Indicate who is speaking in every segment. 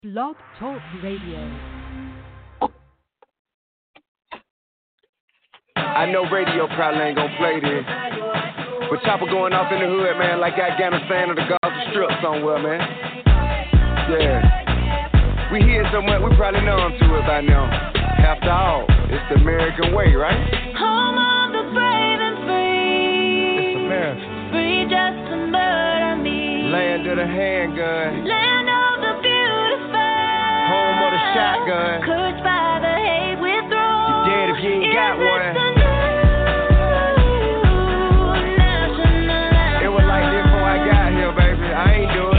Speaker 1: Blog Talk Radio.
Speaker 2: I know radio probably ain't gonna play this, but chopper going off in the hood, man, like Afghanistan or the Gaza Strip somewhere, man. Yeah, we hear so much, we probably know to it by now. After all, it's the American way, right?
Speaker 3: Home of the brave and free.
Speaker 2: It's America.
Speaker 3: Free just to murder me.
Speaker 2: Land of the handgun.
Speaker 3: Land of the beautiful.
Speaker 2: Home of the shotgun.
Speaker 3: Courage by the hate withdrawn.
Speaker 2: You're dead if you ain't got one. It was like this before I got here, baby. I ain't do it.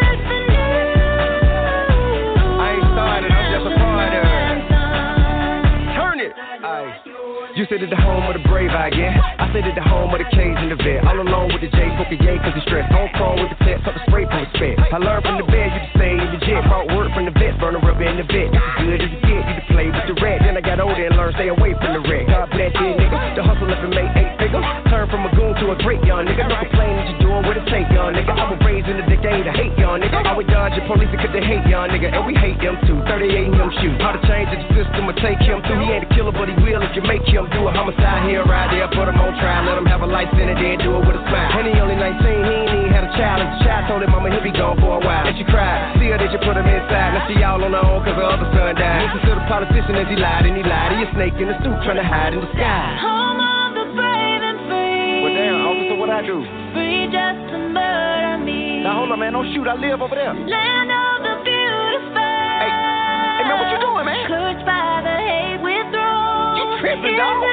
Speaker 2: You said it the home of the brave, I get. I said it the home of the K's and the vet. All alone with the J, smoking yay, cause he's stressed. On crawl with the pets, up the spray from respect. I learned from the bed, you to stay in the jet. Brought word from the vet, burn a rubber in the vet. This is good as it get, you to play with the rat. Then I got older and learned, stay away from the wreck. God bless you, nigga. The hustle up and made 8 figures. Turn from a goon to a great young nigga. Don't complain that you're doing what it take, young nigga. I was raised in the decade of hate, young nigga. I would dodge the police because they hate, young nigga. And we hate them too. 38 him shoot. How to change the system or take him through. He ain't a killer, but he will if you make him do a homicide. Here, right there, put him on trial, let him have a life sentence, then do it with a smile. And he only 19, he ain't even had a child. And the child told him mama he'll be gone for a while. And she cried, see her, did you put him inside? Now she all on her own cause her other son died. Listen to the politician as he lied, and he lied. He a snake in the suit trying to hide in the sky.
Speaker 3: Home of the brave and free.
Speaker 2: Well damn, officer, what I do?
Speaker 3: Free just to murder me.
Speaker 2: Now hold on, man, don't shoot, I live over there.
Speaker 3: Land of the beautiful.
Speaker 2: Hey man, what you doing, man?
Speaker 3: Courage by the hate withdrawn.
Speaker 2: You tripping, dog?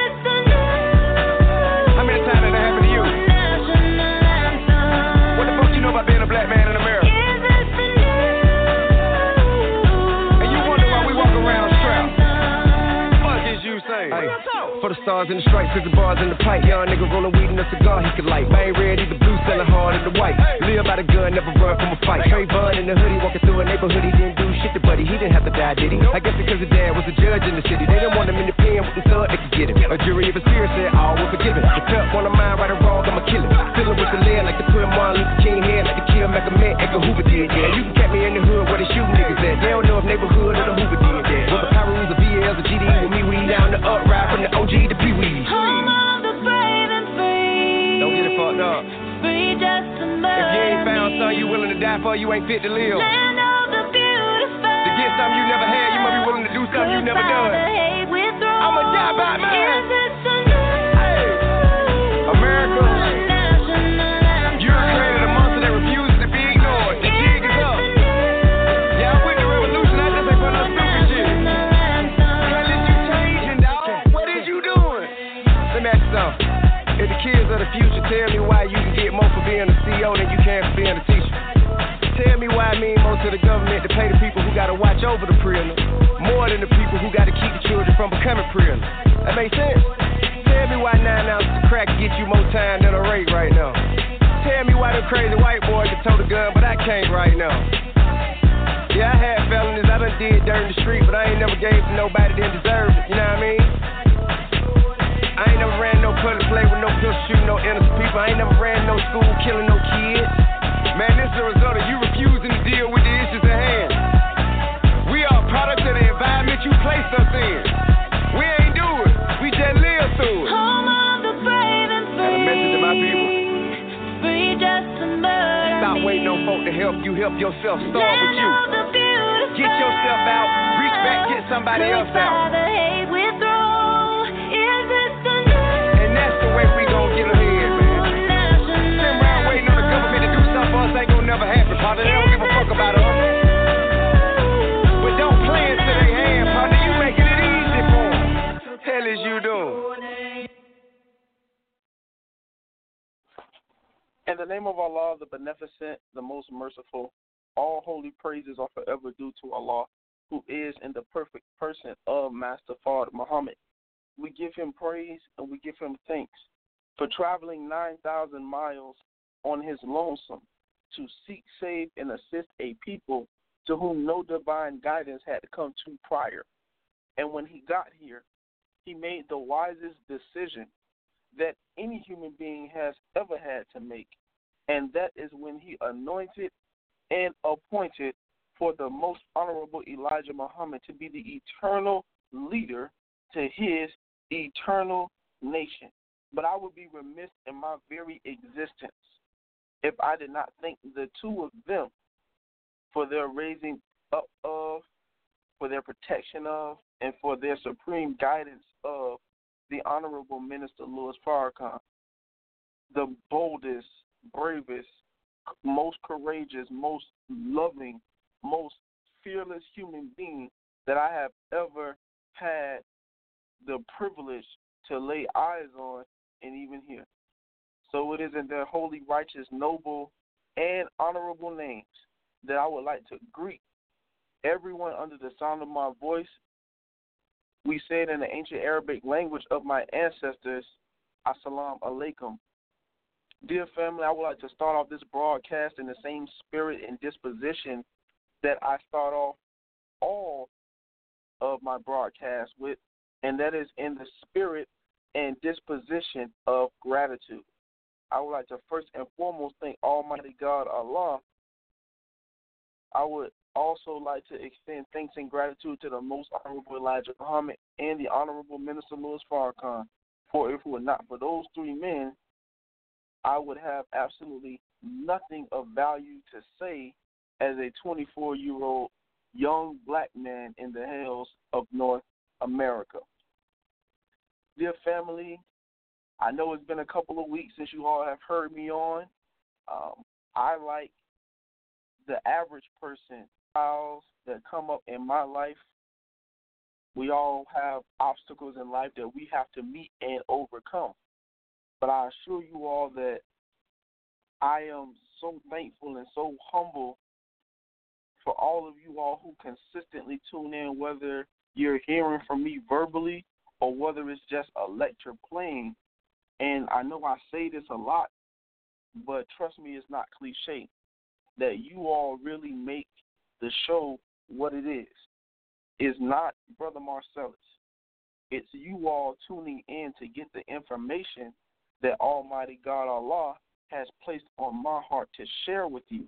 Speaker 2: How many times did that happen to you? What the fuck you know about being a black man in America? And you wonder why we walk around strapped. Fuck is you saying? Hey, for the stars and the stripes, cause the bars in the pipe. Young nigga rolling weed and a cigar he could light. Bang red, either blue, selling hard in the white. Live by the gun, never run from a fight. Trayvon in the hoodie, walking through a neighborhood, he didn't do shit to buddy. He didn't have to die, did he? I guess because his dad was a judge in the city. They didn't want him in the pen with the thug, they could get him. A jury of his peers said all were forgiven. The pep on the mind, right or wrong, I'ma kill him. Filling with the lead like to put Martin Luther King head, like to kill Malcolm X, Edgar Hoover did, yeah. You can catch me in the hood where they shooting niggas at. They don't know if neighborhood or the Hoover did, yeah. With the Pyrus, the VLs, the GD, with me, we down the upright from the OG to Pee Wee.
Speaker 3: Home of the brave and free.
Speaker 2: Don't get it fucked up.
Speaker 3: Free just to murder.
Speaker 2: If you ain't found something you willing to die for, you ain't fit to live.
Speaker 3: Land of the beautiful.
Speaker 2: To get something you never had, you must be willing to do something you never done. I'ma die by mine. Hey, America, you created a monster that refuses to be ignored. The jig is up. Yeah, I'm with the revolution. I just ain't for no stupid shit. Can't let you changing, dog. What is you doing? Let me ask you something. If the kids of the future tell me why you can get more for being a CEO than you can for being a teacher. Tell me why I mean more to the government to pay the people who gotta watch over the prisoner more than the people who gotta keep the children from becoming prisoners. That makes sense? Tell me why 9 ounces of crack get you more time than a rape right now. Tell me why them crazy white boys can tote a gun, but I can't right now. Yeah, I had felonies, I done did dirt in the street, but I ain't never gave to nobody that deserved it, you know what I mean? I ain't never ran no public play with no pistol shooting no innocent people. I ain't never ran no school killing no kids. Man, this is the result of you refusing to deal with the issues at hand. We are products of the environment you placed us in. We ain't do it. We just live through it.
Speaker 3: Home of the brave and free.
Speaker 2: Got a message to my people.
Speaker 3: Free just to murder.
Speaker 2: Stop waiting on folk to help you. Help yourself. Start with you.
Speaker 3: Land of the beautiful.
Speaker 2: Get yourself out. Reach back. Get somebody else out.
Speaker 3: The hate withdraw. Is this the
Speaker 2: and that's the way we gon' get ahead, man. Sitting around waiting on the government to do something for us ain't gonna never happen, partner. They don't give a fuck about us. But don't play into their hand, partner. You making it easy for them. Hell is you doing?
Speaker 4: In the name of Allah, the Beneficent, the Most Merciful, all holy praises are forever due to Allah, who is in the perfect person of Master Fard Muhammad. We give him praise and we give him thanks for traveling 9,000 miles on his lonesome to seek, save, and assist a people to whom no divine guidance had come to prior. And when he got here, he made the wisest decision that any human being has ever had to make, and that is when he anointed and appointed for the most honorable Elijah Muhammad to be the eternal leader to his eternal nation. But I would be remiss in my very existence if I did not thank the two of them for their raising up of, for their protection of, and for their supreme guidance of the Honorable Minister Louis Farrakhan, the boldest, bravest, most courageous, most loving, most fearless human being that I have ever had the privilege to lay eyes on and even hear. So it is in their holy, righteous, noble, and honorable names that I would like to greet everyone under the sound of my voice. We say it in the ancient Arabic language of my ancestors, Assalamu alaikum. Dear family, I would like to start off this broadcast in the same spirit and disposition that I start off all of my broadcasts with, and that is in the spirit and disposition of gratitude. I would like to first and foremost thank Almighty God, Allah. I would also like to extend thanks and gratitude to the Most Honorable Elijah Muhammad and the Honorable Minister Louis Farrakhan. For if it were not for those three men, I would have absolutely nothing of value to say as a 24-year-old young black man in the hills of North America. Dear family, I know it's been a couple of weeks since you all have heard me on. I, like the average person, trials that come up in my life, we all have obstacles in life that we have to meet and overcome. But I assure you all that I am so thankful and so humble for all of you all who consistently tune in, whether you're hearing from me verbally or whether it's just a lecture playing. And I know I say this a lot, but trust me, it's not cliche, that you all really make the show what it is. It's not Brother Marcellus. It's you all tuning in to get the information that Almighty God Allah has placed on my heart to share with you.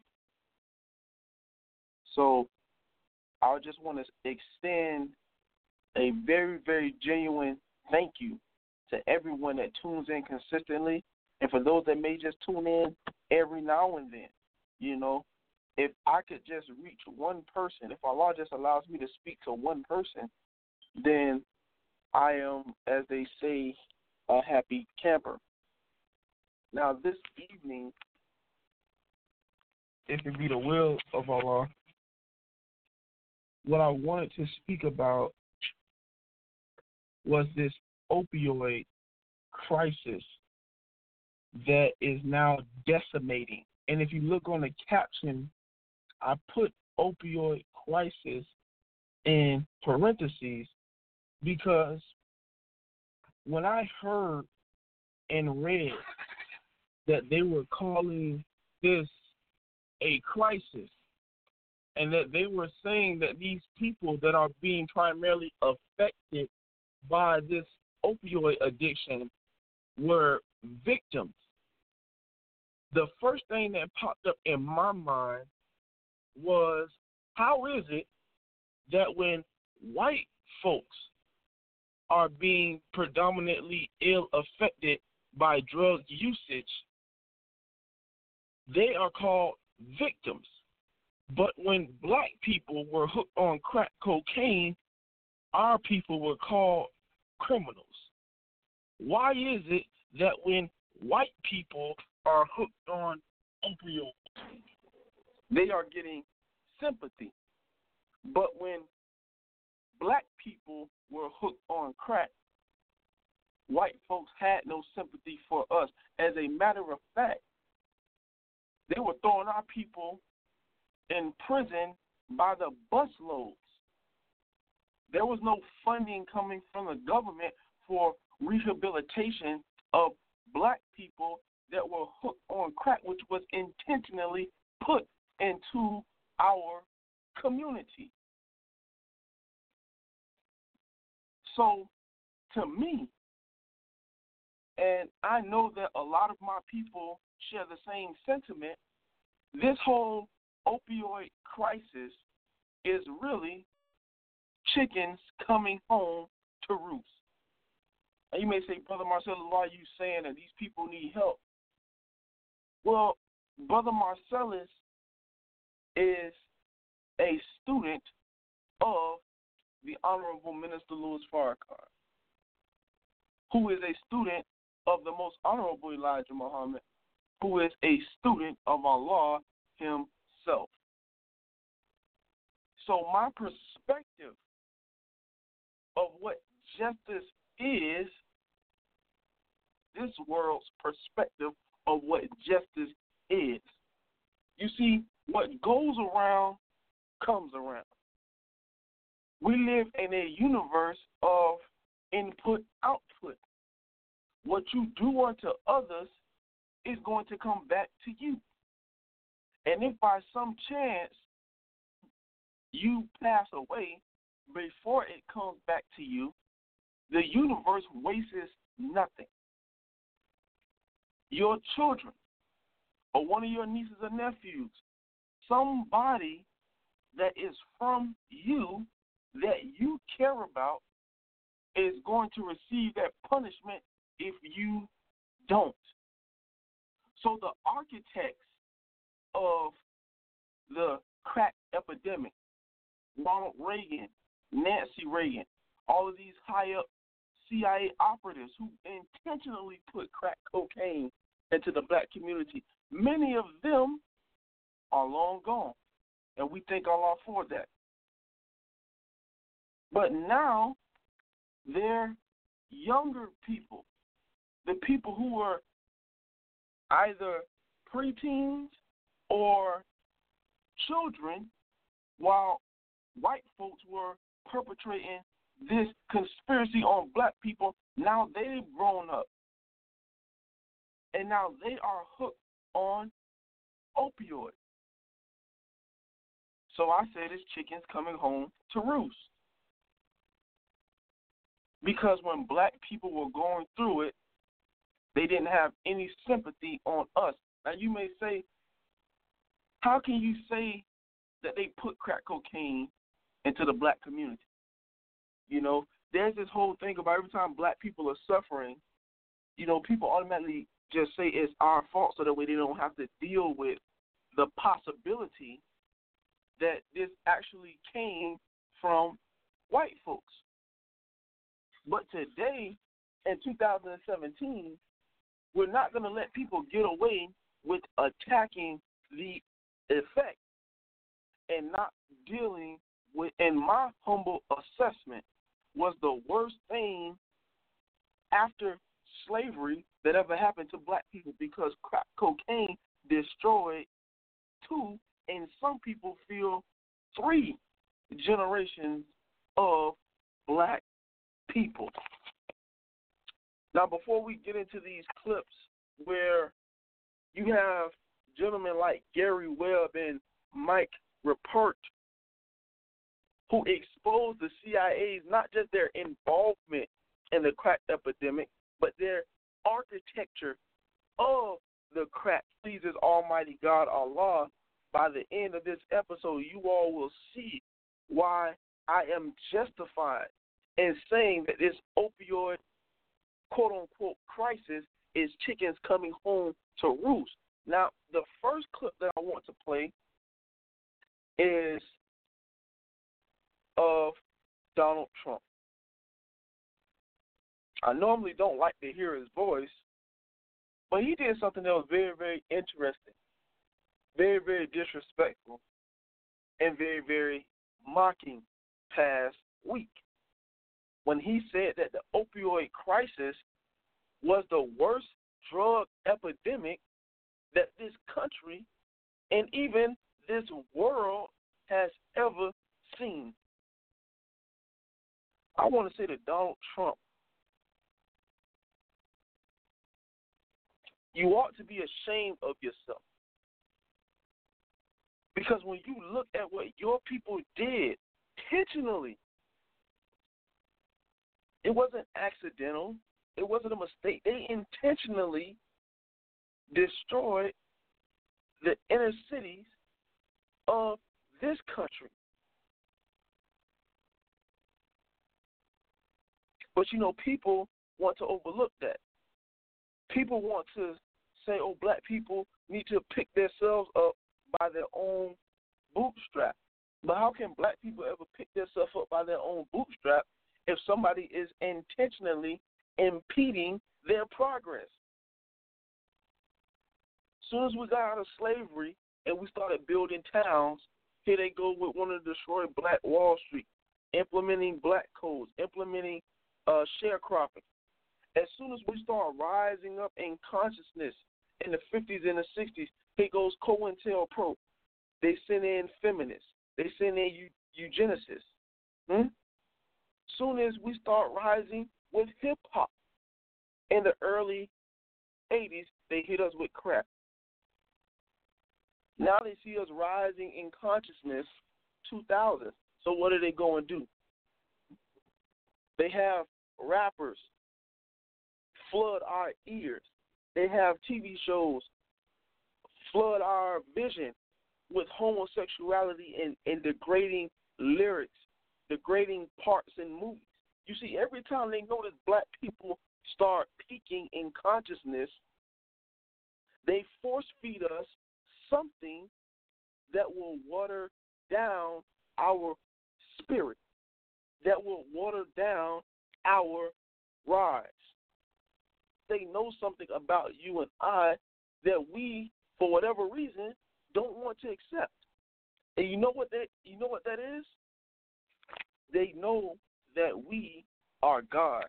Speaker 4: So I just want to extend a very, very genuine thank you to everyone that tunes in consistently, and for those that may just tune in every now and then. You know, if I could just reach one person, if Allah just allows me to speak to one person, then I am, as they say, a happy camper. Now, this evening, if it be the will of Allah, what I wanted to speak about was this opioid crisis that is now decimating. And if you look on the caption, I put opioid crisis in parentheses because when I heard and read that they were calling this a crisis and that they were saying that these people that are being primarily affected by this opioid addiction were victims, the first thing that popped up in my mind was, how is it that when white folks are being predominantly ill affected by drug usage, they are called victims? But when black people were hooked on crack cocaine, our people were called criminals. Why is it that when white people are hooked on opioids, they are getting sympathy, but when black people were hooked on crack, white folks had no sympathy for us? As a matter of fact, they were throwing our people in prison by the busloads. There was no funding coming from the government for rehabilitation of black people that were hooked on crack, which was intentionally put into our community. So, to me, and I know that a lot of my people share the same sentiment, this whole opioid crisis is really chickens coming home to roost. And you may say, Brother Marcellus, why are you saying that these people need help? Well, Brother Marcellus is a student of the Honorable Minister Louis Farrakhan, who is a student of the Most Honorable Elijah Muhammad, who is a student of Allah himself. So my perspective of what justice is, this world's perspective of what justice is. You see, what goes around comes around. We live in a universe of input-output. What you do unto others is going to come back to you. And if by some chance you pass away before it comes back to you, the universe wastes nothing. Your children or one of your nieces or nephews, somebody that is from you that you care about is going to receive that punishment if you don't. So the architects of the crack epidemic, Ronald Reagan, Nancy Reagan, all of these high-up CIA operatives who intentionally put crack cocaine into the black community, many of them are long gone, and we thank Allah for that. But now, they're younger people, the people who were either preteens or children, while white folks were perpetrating this conspiracy on black people. Now they've grown up, and now they are hooked on opioids. So I say this chicken's coming home to roost. Because when black people were going through it, they didn't have any sympathy on us. Now you may say, how can you say that they put crack cocaine into the black community? You know, there's this whole thing about every time black people are suffering, you know, people automatically just say it's our fault so that way they don't have to deal with the possibility that this actually came from white folks. But today, in 2017, we're not going to let people get away with attacking the effect and not dealing with, in my humble assessment, was the worst thing after slavery that ever happened to black people, because crack cocaine destroyed 2, and some people feel 3 generations of black people. Now, before we get into these clips where you have gentlemen like Gary Webb and Mike Report who exposed the CIA's, not just their involvement in the crack epidemic, but their architecture of the crack pleases Almighty God Allah. By the end of this episode, you all will see why I am justified in saying that this opioid, quote-unquote, crisis is chickens coming home to roost. Now, the first clip that I want to play is of Donald Trump. I normally don't like to hear his voice, but he did something that was very, very interesting, very, very disrespectful, and very, very mocking past week, when he said that the opioid crisis was the worst drug epidemic that this country and even this world has ever seen. I want to say to Donald Trump, you ought to be ashamed of yourself. Because when you look at what your people did intentionally, it wasn't accidental. It wasn't a mistake. They intentionally destroyed the inner cities of this country. But, people want to overlook that. People want to say, oh, black people need to pick themselves up by their own bootstrap. But how can black people ever pick themselves up by their own bootstrap if somebody is intentionally impeding their progress? As soon as we got out of slavery and we started building towns, here they go with wanting to destroy Black Wall Street, implementing black codes, implementing sharecropping. As soon as we start rising up in consciousness in the 50s and the 60s, here goes COINTELPRO. They send in feminists. They send in eugenicists. Soon as we start rising with hip-hop in the early 80s, they hit us with crap. Now they see us rising in consciousness 2000. So what are they going to do? They have rappers flood our ears. They have TV shows flood our vision with homosexuality and degrading lyrics, degrading parts in movies. You see, every time they notice black people start peaking in consciousness, they force feed us something that will water down our spirit, that will water down our rise. They know something about you and I that we, for whatever reason, don't want to accept. And you know what that is? They know that we are gods.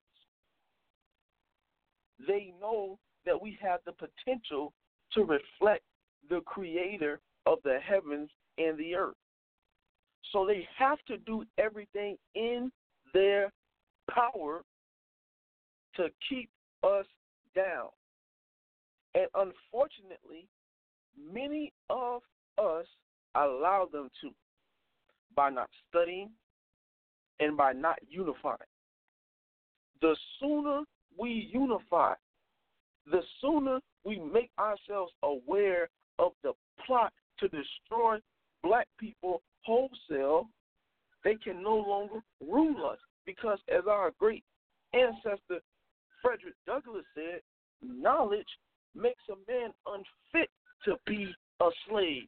Speaker 4: They know that we have the potential to reflect the creator of the heavens and the earth. So they have to do everything in their power to keep us down. And unfortunately, many of us allow them to by not studying and by not unifying. The sooner we unify, the sooner we make ourselves aware of the plot to destroy black people wholesale, they can no longer rule us. Because as our great ancestor Frederick Douglass said, knowledge makes a man unfit to be a slave.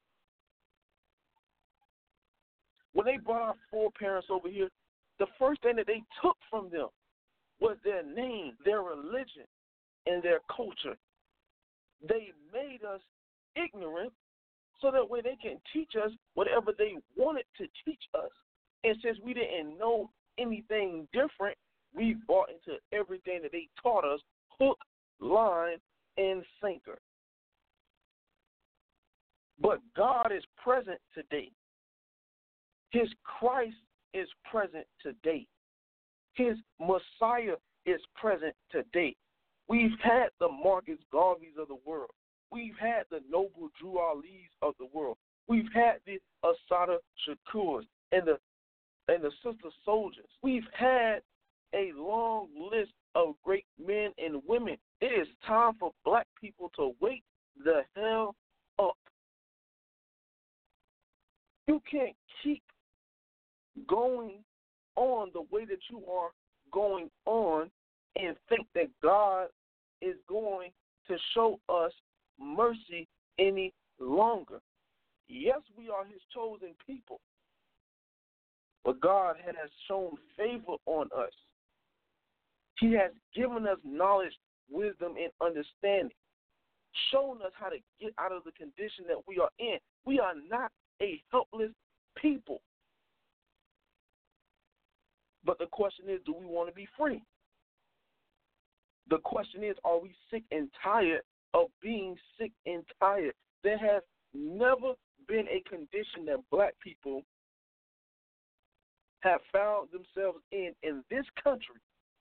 Speaker 4: When they brought our foreparents over here, the first thing that they took from them was their name, their religion, and their culture. They made us ignorant so that way they can teach us whatever they wanted to teach us. And since we didn't know anything different, we bought into everything that they taught us, hook, line, and sinker. But God is present today. His Christ is present today. His Messiah is present today. We've had the Marcus Garveys of the world. We've had the Noble Drew Ali's of the world. We've had the Assata Shakurs and the Sister Soldiers. We've had a long list of great men and women. It is time for black people to wake the hell up. You can't keep going on the way that you are going on and think that God is going to show us mercy any longer. Yes, we are his chosen people, but God has shown favor on us. He has given us knowledge, wisdom, and understanding, shown us how to get out of the condition that we are in. We are not a helpless people. But the question is, do we want to be free? The question is, are we sick and tired of being sick and tired? There has never been a condition that black people have found themselves in this country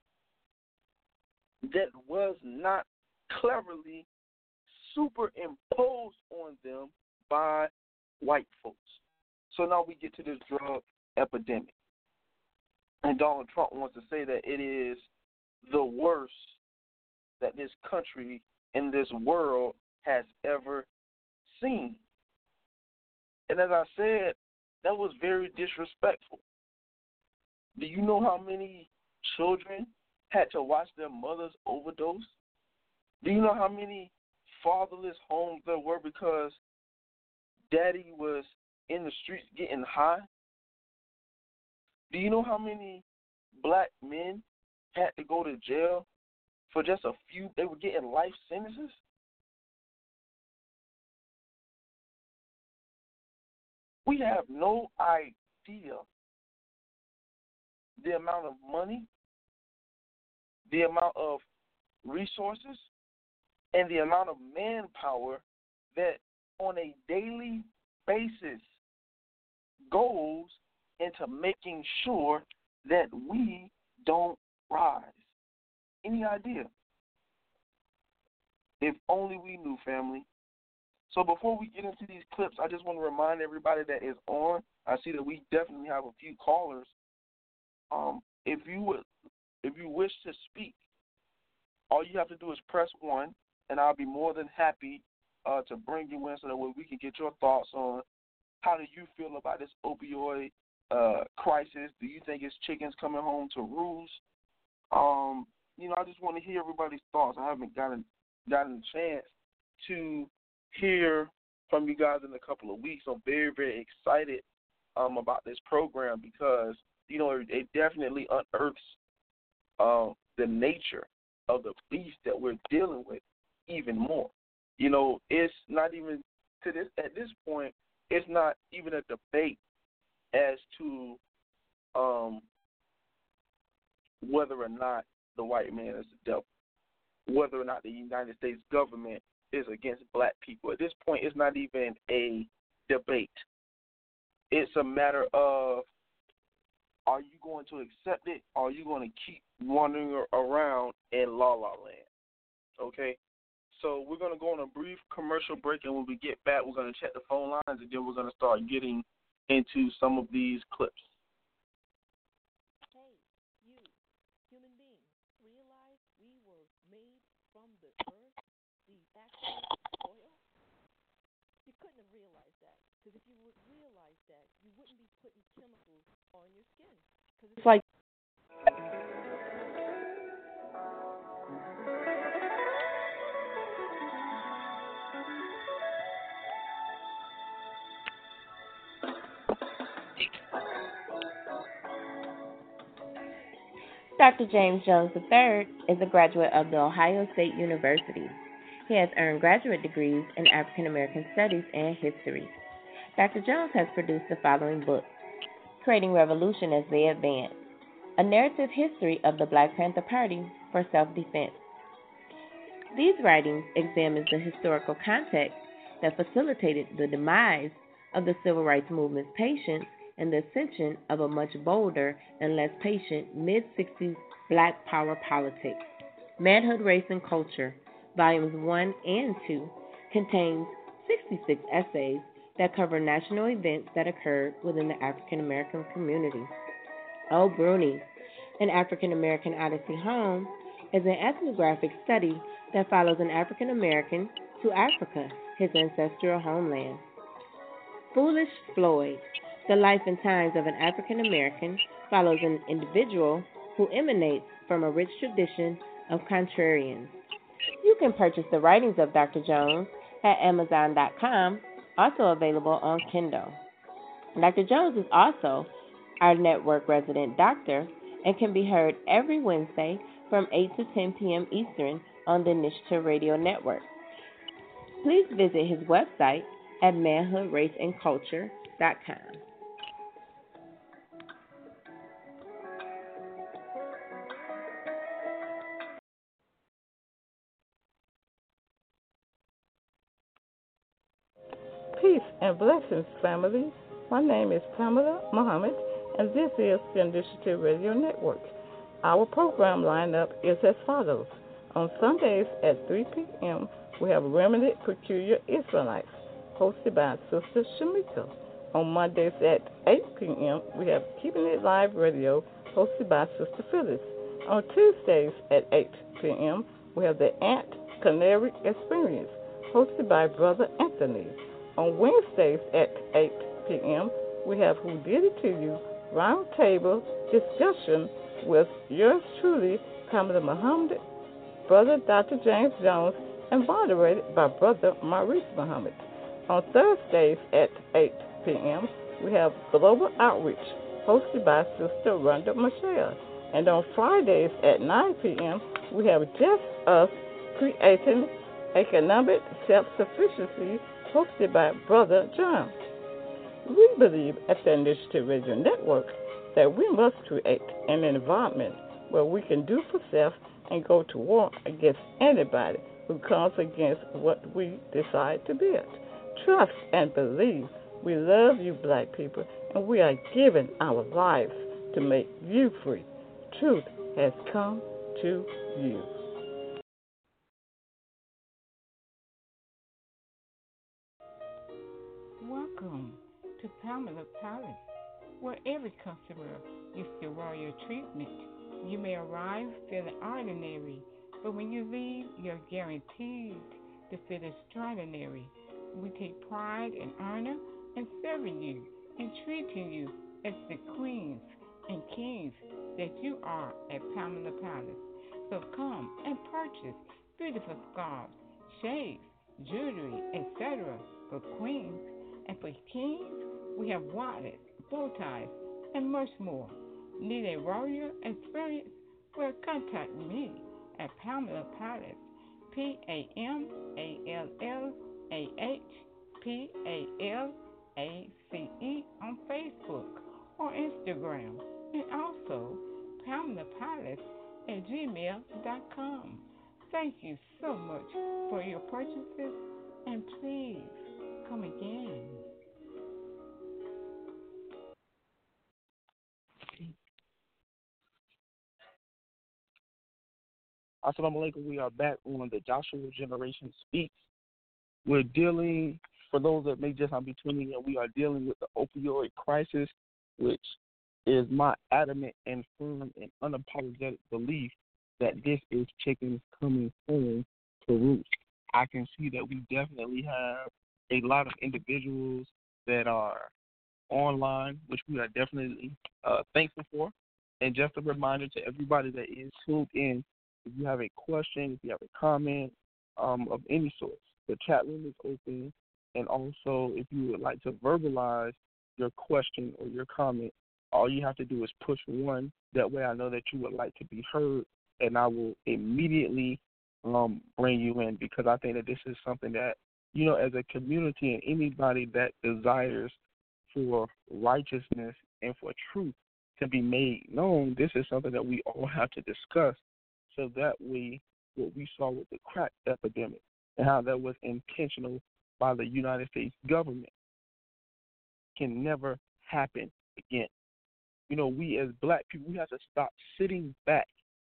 Speaker 4: that was not cleverly superimposed on them by white folks. So now we get to this drug epidemic. And Donald Trump wants to say that it is the worst that this country and this world has ever seen. And as I said, that was very disrespectful. Do you know how many children had to watch their mothers overdose? Do you know how many fatherless homes there were because daddy was in the streets getting high? Do you know how many black men had to go to jail for just a few? They were getting life sentences? We have no idea the amount of money, the amount of resources, and the amount of manpower that on a daily basis goes into making sure that we don't rise. Any idea? If only we knew, family. So before we get into these clips, I just want to remind everybody that is on. I see that we definitely have a few callers. If you wish to speak, all you have to do is press 1, and I'll be more than happy to bring you in so that way we can get your thoughts on how do you feel about this opioid crisis. Do you think it's chickens coming home to roost? I just want to hear everybody's thoughts. I haven't gotten a chance to hear from you guys in a couple of weeks. I'm very, very excited about this program because, it definitely unearths the nature of the beast that we're dealing with even more. It's not even at this point, it's not even a debate as to whether or not the white man is the devil, whether or not the United States government is against black people. At this point, it's not even a debate. It's a matter of, are you going to accept it, or are you going to keep wandering around in la-la land? Okay? So we're going to go on a brief commercial break, and when we get back, we're going to check the phone lines, and then we're going to start getting into some of these clips.
Speaker 1: Hey, you, human being, realize we were made from the earth, the actual soil? You couldn't have realized that, because if you would realize that, you wouldn't be putting chemicals on your skin. Because it's like
Speaker 5: Dr. James Jones III is a graduate of The Ohio State University. He has earned graduate degrees in African American Studies and History. Dr. Jones has produced the following books: Creating Revolution as They Advance, A Narrative History of the Black Panther Party for Self-Defense. These writings examine the historical context that facilitated the demise of the Civil Rights Movement's patience and the ascension of a much bolder and less patient mid-60s Black power politics. Manhood, Race, and Culture, Volumes 1 and 2, contains 66 essays that cover national events that occurred within the African American community. Old Bruni, An African American Odyssey Home, is an ethnographic study that follows an African American to Africa, his ancestral homeland. Foolish Floyd, The Life and Times of an African American, follows an individual who emanates from a rich tradition of contrarians. You can purchase the writings of Dr. Jones at Amazon.com, also available on Kindle. Dr. Jones is also our network resident doctor and can be heard every Wednesday from 8 to 10 p.m. Eastern on the Initiative Radio Network. Please visit his website at manhoodraceandculture.com.
Speaker 6: Peace and blessings, family. My name is Pamela Muhammad, and this is the Initiative Radio Network. Our program lineup is as follows. On Sundays at 3 p.m., we have Remnant Peculiar Israelites, hosted by Sister Shamika. On Mondays at 8 p.m., we have Keeping It Live Radio, hosted by Sister Phyllis. On Tuesdays at 8 p.m., we have the Ant Canary Experience, hosted by Brother Anthony. On Wednesdays at 8 p.m., we have Who Did It To You, roundtable discussion with yours truly, Pamela Muhammad, Brother Dr. James Jones, and moderated by Brother Maurice Muhammad. On Thursdays at 8 p.m., we have Global Outreach, hosted by Sister Rhonda Michelle. And on Fridays at 9 p.m., we have Just Us, Creating Economic Self-Sufficiency, hosted by Brother John. We believe at the Initiative Radio Network that we must create an environment where we can do for self and go to war against anybody who comes against what we decide to build. Trust and believe. We love you, black people, and we are giving our lives to make you free. Truth has come to you. Welcome to Pamela Palace, where every customer gets the royal treatment. You may arrive feeling ordinary, but when you leave, you're guaranteed to feel extraordinary. We take pride in honor and serving you and treating you as the queens and kings that you are at Pamela Palace. So come and purchase beautiful scarves, shades, jewelry, etc. for queens. And for kings, we have wallets, bow ties, and much more. Need a royal experience? Well, contact me at Pamela Palace, PAMALAHPALACE on Facebook or Instagram, and also Pamela Palace at gmail.com. Thank you so much for your purchases, and please come again.
Speaker 4: Assalamu alaikum. We are back on the Joshua Generation Speaks. We're dealing, for those that may just not be tuning in, we are dealing with the opioid crisis, which is my adamant and firm and unapologetic belief that this is chickens coming home to roost. I can see that we definitely have a lot of individuals that are online, which we are definitely thankful for. And just a reminder to everybody that is tuned in, if you have a question, if you have a comment of any sort, the chat room is open. And also, if you would like to verbalize your question or your comment, all you have to do is push 1. That way I know that you would like to be heard, and I will immediately bring you in, because I think that this is something that, you know, as a community and anybody that desires for righteousness and for truth to be made known, this is something that we all have to discuss. So that way, what we saw with the crack epidemic and how that was intentional by the United States government can never happen again. You know, we as black people, we have to stop sitting back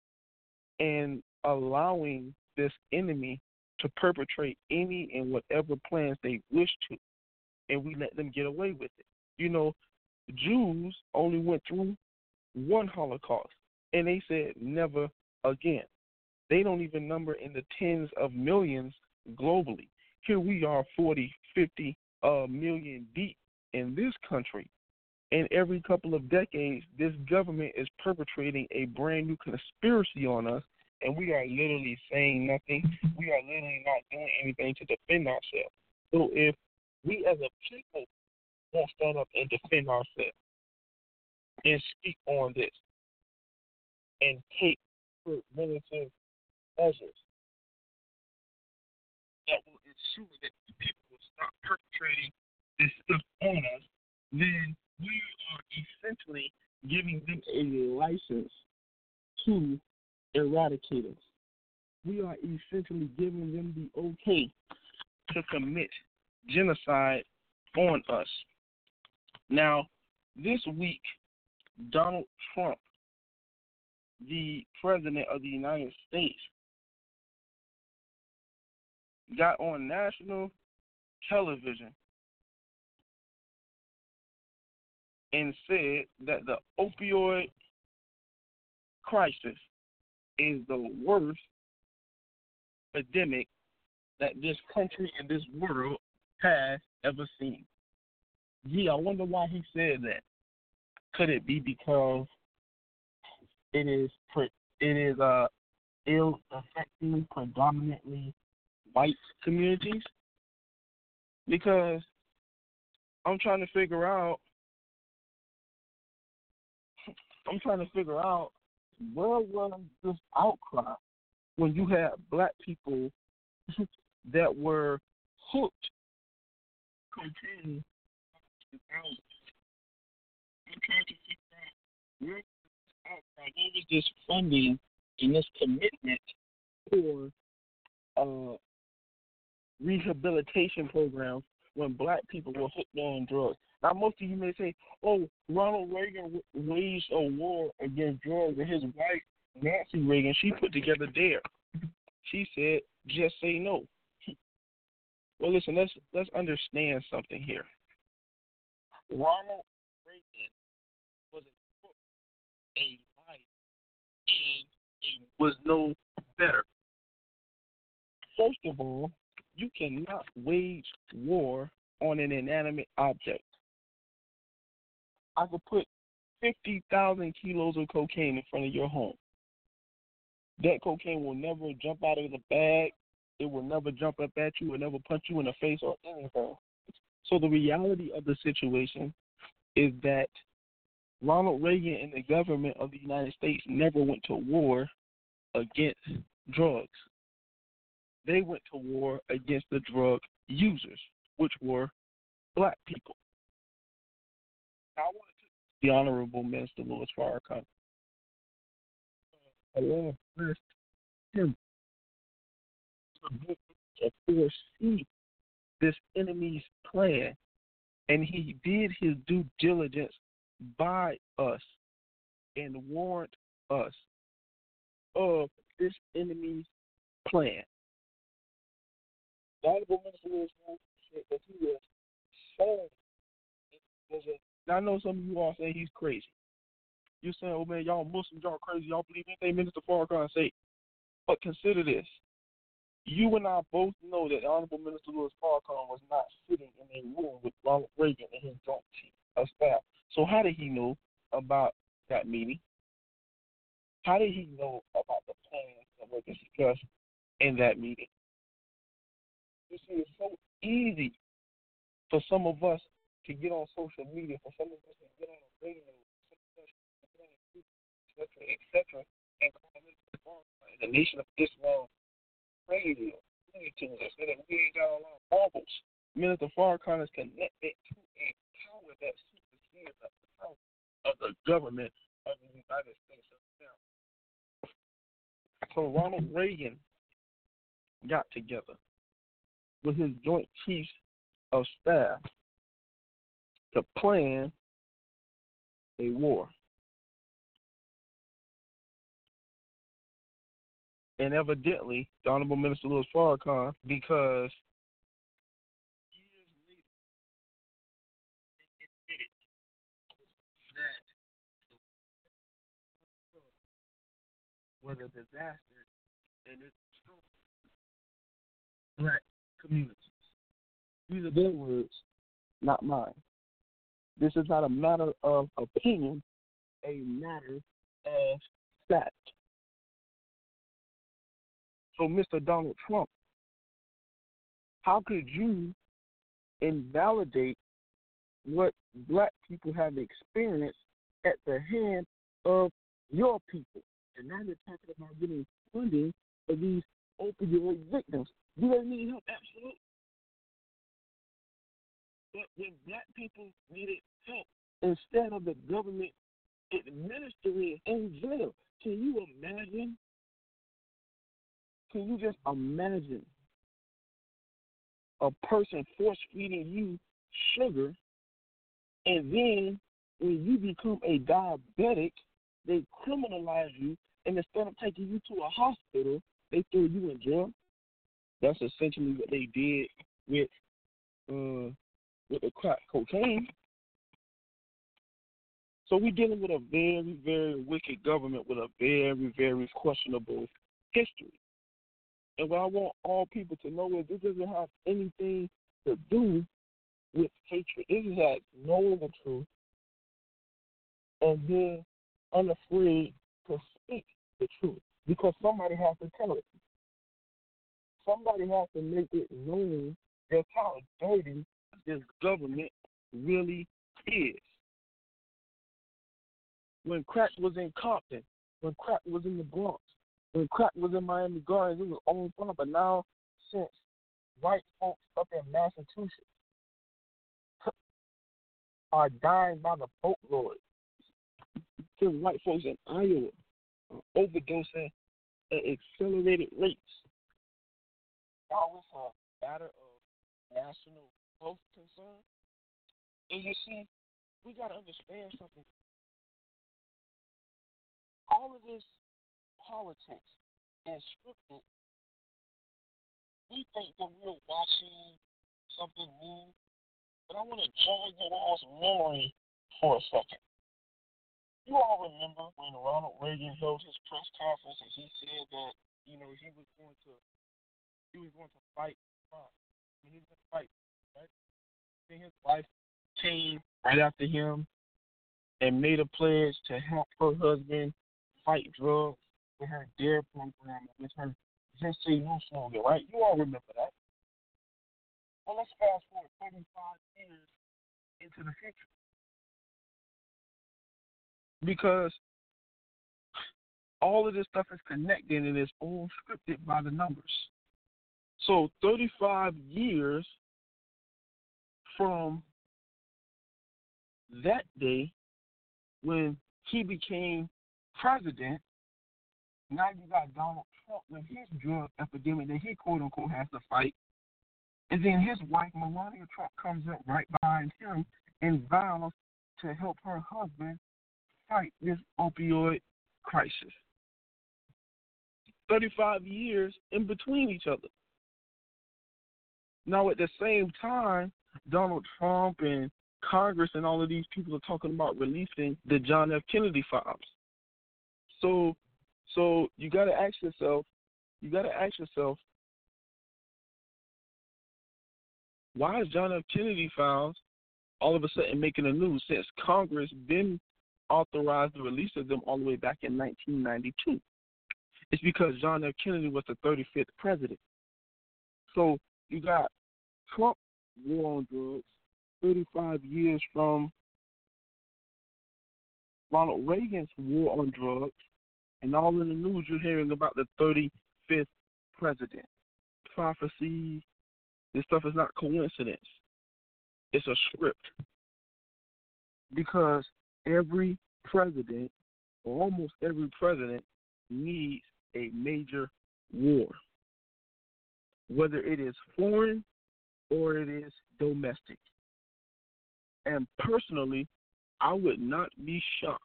Speaker 4: and allowing this enemy to perpetrate any and whatever plans they wish to, and we let them get away with it. You know, Jews only went through one Holocaust, and they said never again. They don't even number in the tens of millions globally. Here we are 40, 50 million deep in this country. And every couple of decades, this government is perpetrating a brand new conspiracy on us, and we are literally saying nothing. We are literally not doing anything to defend ourselves. So if we as a people won't stand up and defend ourselves and speak on this and take preventative measures that will ensure that people will stop perpetrating this stuff on us, then we are essentially giving them a license to eradicate us. We are essentially giving them the okay to commit genocide on us. Now, this week, Donald Trump, the President of the United States, got on national television and said that the opioid crisis is the worst epidemic that this country and this world has ever seen. Gee, I wonder why he said that. Could it be because it is ill affecting predominantly white communities? Because I'm trying to figure out where was this outcry when you had black people that were hooked cocaine. I'm trying to figure out where was this outcry, where was this funding and this commitment for rehabilitation programs when black people were hooked on drugs. Now, most of you may say, oh, Ronald Reagan waged a war against drugs, and his wife, Nancy Reagan, she put together DARE. She said, just say no. Well, listen, let's understand something here. Ronald Reagan was a life and was no better. First of all, you cannot wage war on an inanimate object. I could put 50,000 kilos of cocaine in front of your home. That cocaine will never jump out of the bag. It will never jump up at you. It will never punch you in the face or anything. So the reality of the situation is that Ronald Reagan and the government of the United States never went to war against drugs. They went to war against the drug users, which were black people. Now, I want to the Honorable Minister Louis Farrakhan. Allah blessed him to foresee this enemy's plan, and he did his due diligence by us and warned us of this enemy's plan. The Honorable Minister Louis Farrakhan said that he was shown. Now, I know some of you all say he's crazy. You're saying, oh man, y'all Muslims, y'all crazy, y'all believe anything Minister Farrakhan say. But consider this. You and I both know that Honorable Minister Louis Farrakhan was not sitting in a room with Ronald Reagan and his joint chief of staff. So how did he know about that meeting? How did he know about the plans that were discussed in that meeting? You see, it's so easy for some of us to get on social media, for some of us to get on the radio, etc., and call Minister Farrakhan and the Nation of Islam crazy to us, that we ain't got a lot of marbles. Minister Farrakhan is connected to a power that supersedes the power of the government of the United States of America. So Ronald Reagan got together with his joint chiefs of staff to plan a war. And evidently, the Honorable Minister Louis Farrakhan, because years later, it admitted that was a disaster and it destroyed black communities. These are their words, not mine. This is not a matter of opinion, a matter of fact. So, Mr. Donald Trump, how could you invalidate what black people have experienced at the hand of your people? And now they're talking about getting funding for these opioid victims. Do they need help? Absolutely. But when black people needed help, instead of the government administering in jail, can you imagine? Can you just imagine a person force feeding you sugar, and then when you become a diabetic, they criminalize you, and instead of taking you to a hospital, they throw you in jail? That's essentially what they did with the crack cocaine. So we're dealing with a very, very wicked government with a very, very questionable history. And what I want all people to know is this doesn't have anything to do with hatred. This has knowing the truth and being unafraid to speak the truth because somebody has to tell it. Somebody has to make it known just how dirty this government really is. When crack was in Compton, when crack was in the Bronx, when crack was in Miami Gardens, it was all fun. But now, since white folks up in Massachusetts are dying by the boatload, since white folks in Iowa are overdosing at accelerated rates, now it's a matter of national health concern. And you see, we got to understand something. All of this politics and scripted, we think that we're watching something new, but I want to jog your all's memory for a second. You all remember when Ronald Reagan held his press conference and he said that, he was going to fight crime. He was going to fight, right? Then his wife came right after him and made a pledge to help her husband fight drugs with her DARE program, with her Just Say No slogan, right? You all remember that. Well, let's fast forward 35 years into the future. Because all of this stuff is connected and it's all scripted by the numbers. So 35 years from that day when he became president, now you got Donald Trump with his drug epidemic that he quote-unquote has to fight. And then his wife, Melania Trump, comes up right behind him and vows to help her husband fight this opioid crisis. 35 years in between each other. Now, at the same time, Donald Trump and Congress and all of these people are talking about releasing the John F. Kennedy files. So you got to ask yourself, why is John F. Kennedy files all of a sudden making the news since Congress been authorized the release of them all the way back in 1992? It's because John F. Kennedy was the 35th president. So you got Trump war on drugs 35 years from Ronald Reagan's war on drugs, and all in the news you're hearing about the 35th president. Prophecy, this stuff is not coincidence. It's a script. Because every president, or almost every president, needs a major war. Whether it is foreign or it is domestic. And personally, I would not be shocked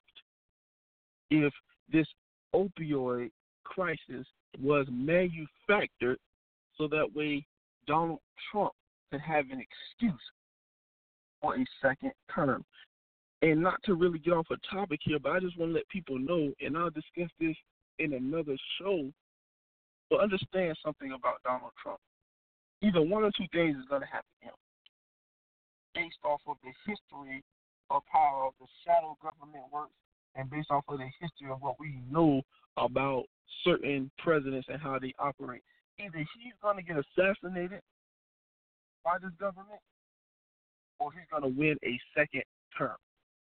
Speaker 4: if this opioid crisis was manufactured so that way Donald Trump could have an excuse for a second term. And not to really get off a topic here, but I just want to let people know, and I'll discuss this in another show, but understand something about Donald Trump. Either one or two things is going to happen to him based off of the history of how the shadow government works and based off of the history of what we know about certain presidents and how they operate. Either he's going to get assassinated by this government or he's going to win a second term.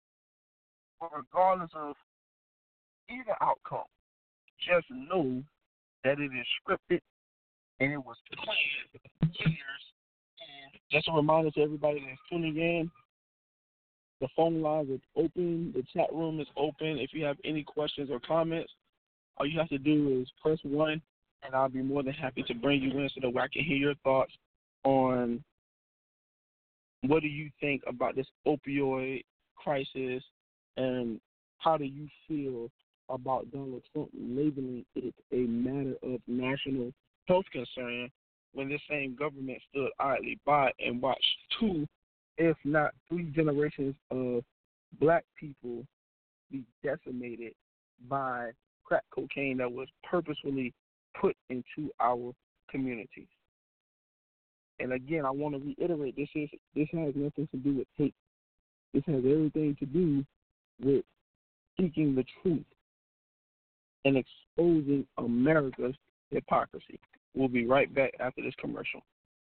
Speaker 4: But regardless of either outcome, just know that it is scripted and it was planned years. And just a reminder to everybody that's tuning in, the phone lines are open, the chat room is open. If you have any questions or comments, all you have to do is press 1, and I'll be more than happy to bring you in so that I can hear your thoughts on what do you think about this opioid crisis and how do you feel about Donald Trump labeling it a matter of national health concern when this same government stood idly by and watched 2, if not 3 generations of black people be decimated by crack cocaine that was purposefully put into our communities. And again, I want to reiterate, this has nothing to do with hate. This has everything to do with seeking the truth and exposing America's hypocrisy. We'll be right back after this commercial.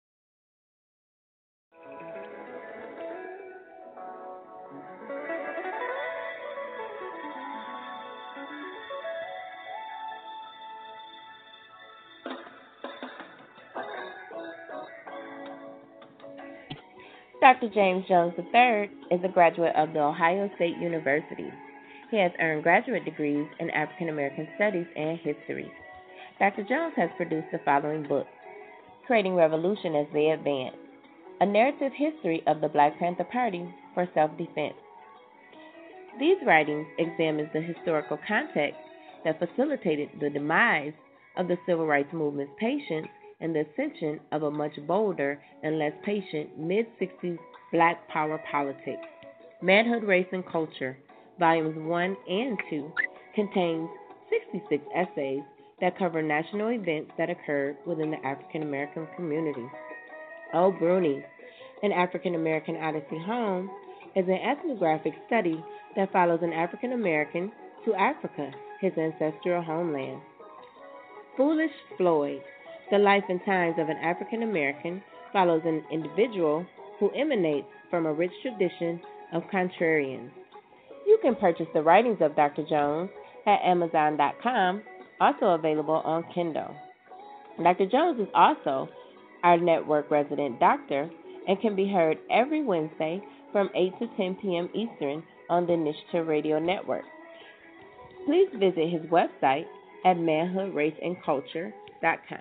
Speaker 5: Dr. James Jones III is a graduate of The Ohio State University. He has earned graduate degrees in African American Studies and History. Dr. Jones has produced the following books: Creating Revolution as They Advance, A Narrative History of the Black Panther Party for Self-Defense. These writings examine the historical context that facilitated the demise of the Civil Rights Movement's patience and the ascension of a much bolder and less patient mid-60s Black power politics. Manhood, Race, and Culture, Volumes 1 and 2, contains 66 essays that cover national events that occurred within the African American community. Oh Bruni, An African American Odyssey Home, is an ethnographic study that follows an African American to Africa, his ancestral homeland. Foolish Floyd, The Life and Times of an African American, follows an individual who emanates from a rich tradition of contrarians. You can purchase the writings of Dr. Jones at Amazon.com, also available on Kindle. Dr. Jones is also our network resident doctor and can be heard every Wednesday from 8 to 10 p.m. Eastern on the Initiative Radio Network. Please visit his website at manhoodraceandculture.com.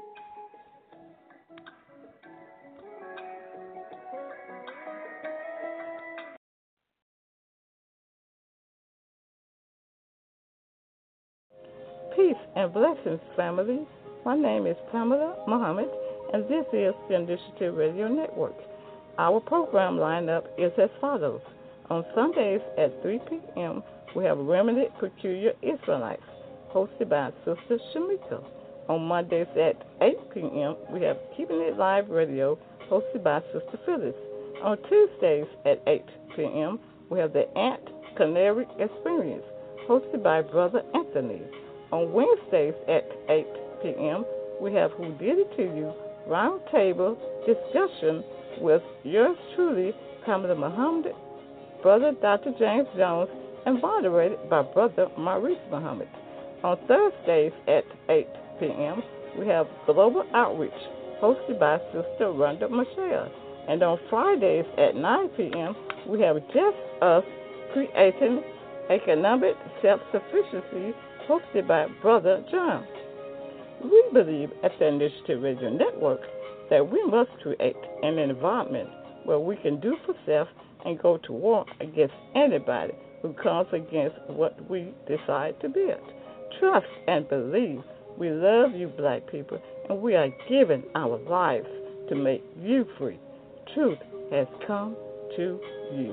Speaker 6: Peace and blessings, family. My name is Pamela Muhammad, and this is the Initiative Radio Network. Our program lineup is as follows. On Sundays at 3 p.m., we have Remnant Peculiar Israelites, hosted by Sister Shamika. On Mondays at 8 p.m., we have Keeping It Live Radio, hosted by Sister Phyllis. On Tuesdays at 8 p.m., we have the Ant Canary Experience, hosted by Brother Anthony. On Wednesdays at 8 p.m., we have Who Did It To You? Roundtable discussion with yours truly, Pamela Muhammad, Brother Dr. James Jones, and moderated by Brother Maurice Muhammad. On Thursdays at 8 p.m., we have Global Outreach, hosted by Sister Rhonda Michelle. And on Fridays at 9 p.m., we have Just Us Creating Economic Self-Sufficiency, hosted by Brother John. We believe at the Initiative Radio Network that we must create an environment where we can do for self and go to war against anybody who comes against what we decide to build. Trust and believe we love you, Black people, and we are giving our lives to make you free. Truth has come to you.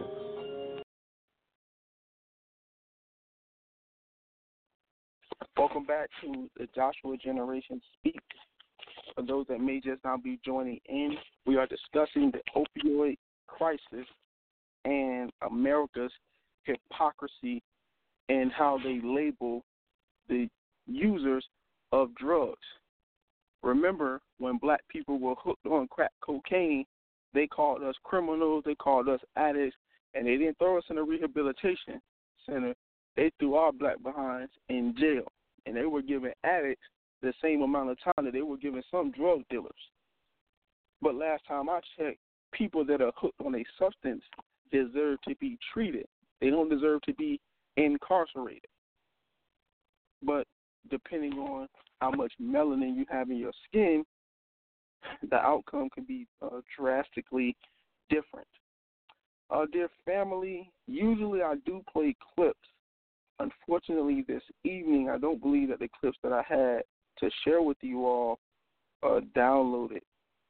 Speaker 4: Welcome back to the Joshua Generation Speak. For those that may just now be joining in, we are discussing the opioid crisis and America's hypocrisy and how they label the users of drugs. Remember, when Black people were hooked on crack cocaine, they called us criminals, they called us addicts, and they didn't throw us in a rehabilitation center. They threw our Black behinds in jail. And they were giving addicts the same amount of time that they were giving some drug dealers. But last time I checked, people that are hooked on a substance deserve to be treated. They don't deserve to be incarcerated. But depending on how much melanin you have in your skin, the outcome can be drastically different. Dear family, usually I do play clips. Unfortunately, this evening, I don't believe that the clips that I had to share with you all are downloaded.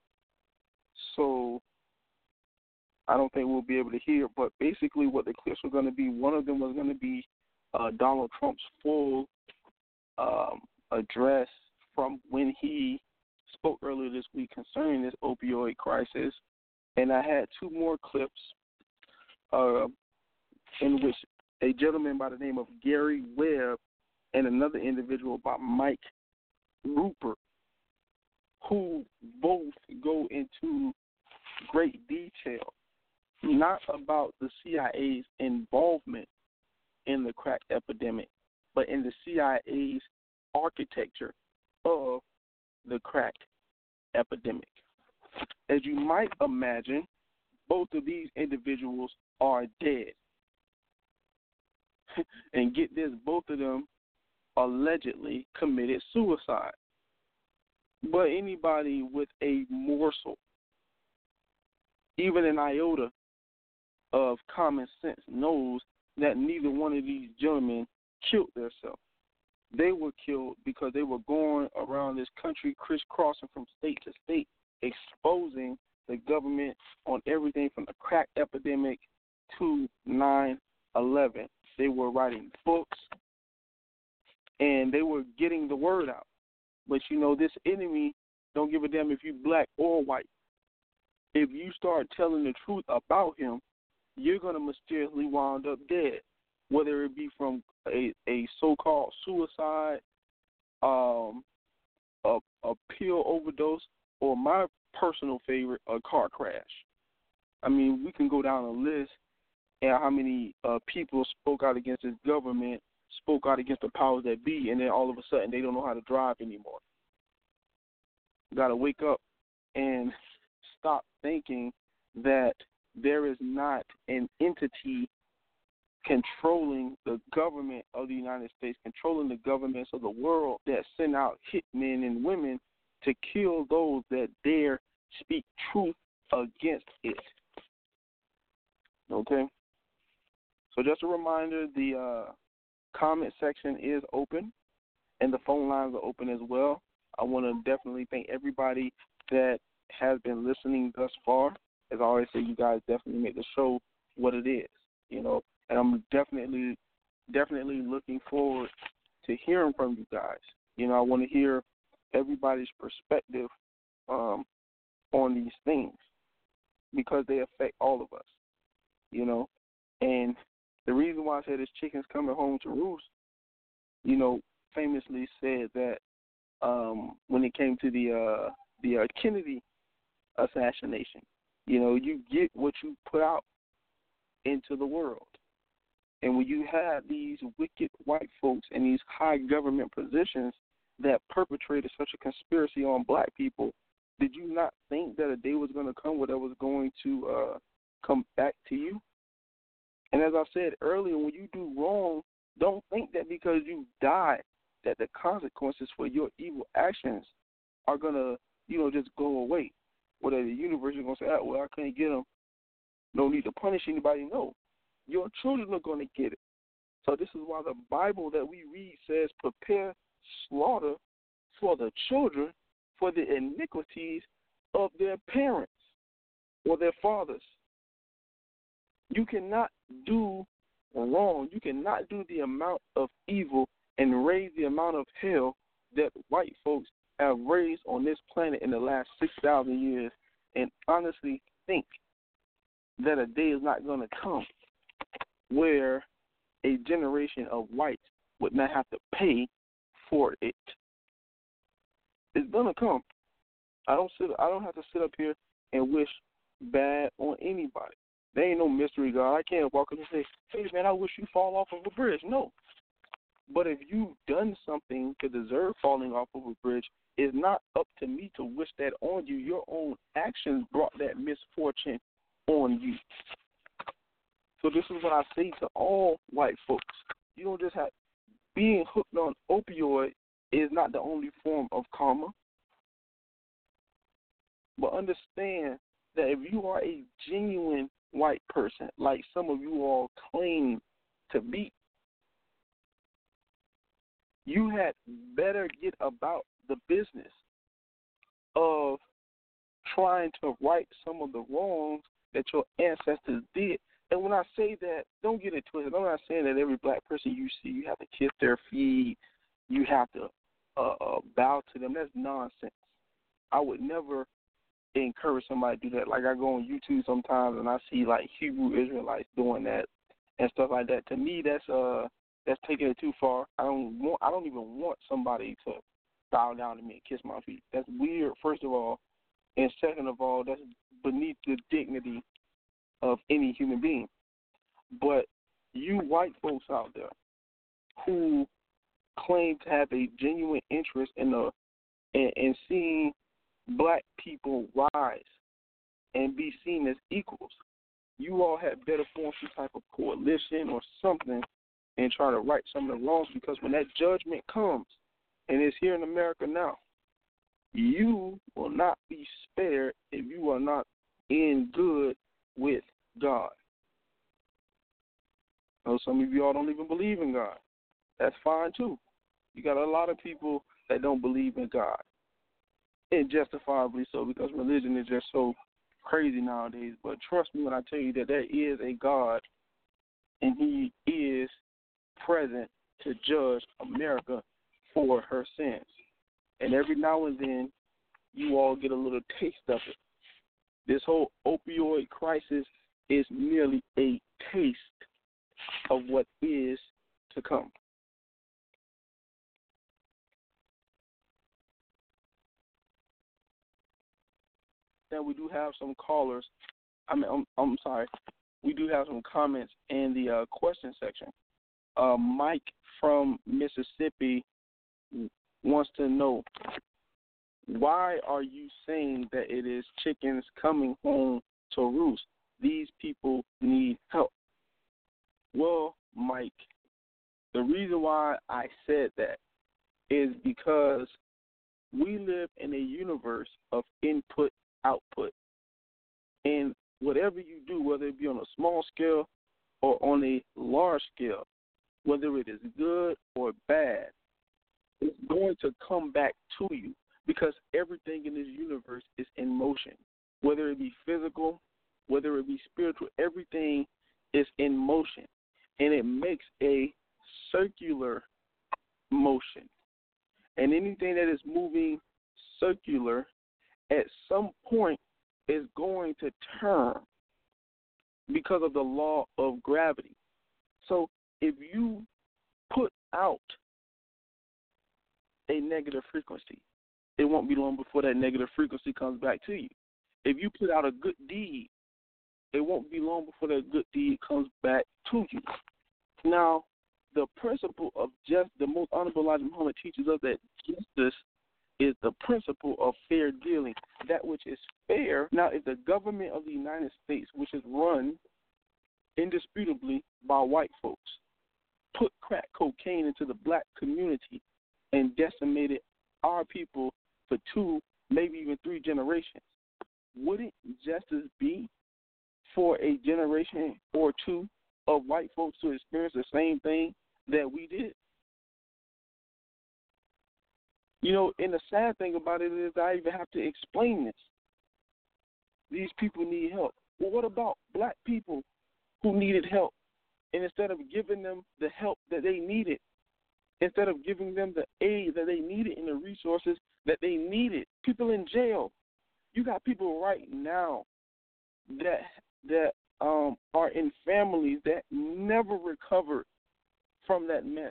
Speaker 4: So I don't think we'll be able to hear. But basically what the clips were going to be, one of them was going to be Donald Trump's full address from when he spoke earlier this week concerning this opioid crisis. And I had two more clips in which a gentleman by the name of Gary Webb and another individual by Mike Rupert, who both go into great detail, not about the CIA's involvement in the crack epidemic, but in the CIA's architecture of the crack epidemic. As you might imagine, both of these individuals are dead. And get this, both of them allegedly committed suicide. But anybody with a morsel, even an iota of common sense, knows that neither one of these gentlemen killed themselves. They were killed because they were going around this country crisscrossing from state to state, exposing the government on everything from the crack epidemic to 9/11. They were writing books, and they were getting the word out. But, you know, this enemy don't give a damn if you black or white. If you start telling the truth about him, you're going to mysteriously wind up dead, whether it be from a so-called suicide, a pill overdose, or my personal favorite, a car crash. I mean, we can go down a list and how many people spoke out against this government, spoke out against the powers that be, and then all of a sudden they don't know how to drive anymore. You got to wake up and stop thinking that there is not an entity controlling the government of the United States, controlling the governments of the world that send out hitmen and women to kill those that dare speak truth against it. Okay? So just a reminder, the comment section is open, and the phone lines are open as well. I want to definitely thank everybody that has been listening thus far. As I always say, you guys definitely make the show what it is, you know. And I'm definitely looking forward to hearing from you guys. You know, I want to hear everybody's perspective on these things because they affect all of us, you know. And the reason why I said this chicken's coming home to roost, you know, famously said that when it came to the Kennedy assassination, you know, you get what you put out into the world. And when you have these wicked white folks in these high government positions that perpetrated such a conspiracy on black people, did you not think that a day was going to come where that was going to come back to you? And as I said earlier, when you do wrong, don't think that because you die that the consequences for your evil actions are going to, you know, just go away. Whether the universe is going to say, oh, well, I can't get them. No need to punish anybody. No. Your children are going to get it. So this is why the Bible that we read says, prepare slaughter for the children for the iniquities of their parents or their fathers. You cannot do wrong. You cannot do the amount of evil and raise the amount of hell that white folks have raised on this planet in the last 6,000 years and honestly think that a day is not going to come where a generation of whites would not have to pay for it. It's going to come. I don't have to sit up here and wish bad on anybody. There ain't no mystery God. I can't walk up and say, hey, man, I wish you fall off of a bridge. No. But if you've done something to deserve falling off of a bridge, it's not up to me to wish that on you. Your own actions brought that misfortune on you. So this is what I say to all white folks. You don't just have being hooked on opioid is not the only form of karma. But understand that if you are a genuine white person, like some of you all claim to be, you had better get about the business of trying to right some of the wrongs that your ancestors did. And when I say that, don't get it twisted. I'm not saying that every black person you see, you have to kiss their feet, you have to bow to them. That's nonsense. I would never encourage somebody to do that. Like I go on YouTube sometimes and I see like Hebrew Israelites doing that, and stuff like that. To me, that's taking it too far. I don't even want somebody to bow down to me and kiss my feet. That's weird, first of all, and second of all, that's beneath the dignity of any human being. But you white folks out there who claim to have a genuine interest in seeing black people rise and be seen as equals, you all had better form some type of coalition or something and try to right some of the wrongs, because when that judgment comes, and it's here in America now, you will not be spared if you are not in good with God. Now, some of you all don't even believe in God. That's fine too. You got a lot of people that don't believe in God, and justifiably so, because religion is just so crazy nowadays. But trust me when I tell you that there is a God, and He is present to judge America for her sins. And every now and then, you all get a little taste of it. This whole opioid crisis is merely a taste of what is to come. Now we do have some callers. I'm sorry. We do have some comments in the question section. Mike from Mississippi wants to know, why are you saying that it is chickens coming home to roost? These people need help. Well, Mike, the reason why I said that is because we live in a universe of input-output. And whatever you do, whether it be on a small scale or on a large scale, whether it is good or bad, it's going to come back to you, because everything in this universe is in motion. Whether it be physical, whether it be spiritual, everything is in motion. And it makes a circular motion. And anything that is moving circular at some point is going to turn because of the law of gravity. So if you put out a negative frequency, it won't be long before that negative frequency comes back to you. If you put out a good deed, it won't be long before that good deed comes back to you. Now, the principle of the most honorable Elijah Muhammad teaches us that justice is the principle of fair dealing, that which is fair. Now, if the government of the United States, which is run indisputably by white folks, put crack cocaine into the black community and decimated our people for 2, maybe even 3 generations, wouldn't justice be for a generation or 2 of white folks to experience the same thing that we did? You know, and the sad thing about it is I even have to explain this. These people need help. Well, what about black people who needed help? And instead of giving them the help that they needed, instead of giving them the aid that they needed and the resources that they needed, people in jail. You got people right now that are in families that never recovered from that mess.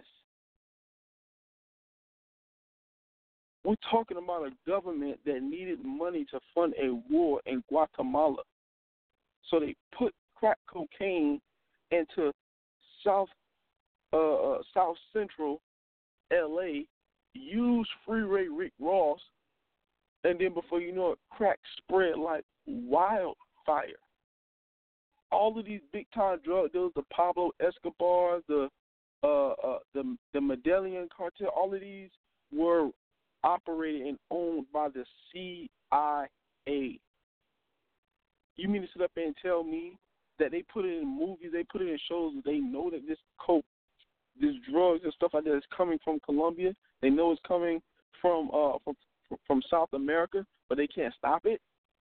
Speaker 4: We're talking about a government that needed money to fund a war in Guatemala. So they put crack cocaine into South Central L.A., used Freeway Rick Ross, and then before you know it, crack spread like wildfire. All of these big-time drug dealers, the Pablo Escobar, the Medellin cartel, all of these were operated and owned by the CIA. You mean to sit up there and tell me that they put it in movies, they put it in shows, they know that this coke, this drugs and stuff like that is coming from Colombia, they know it's coming from South America, but they can't stop it?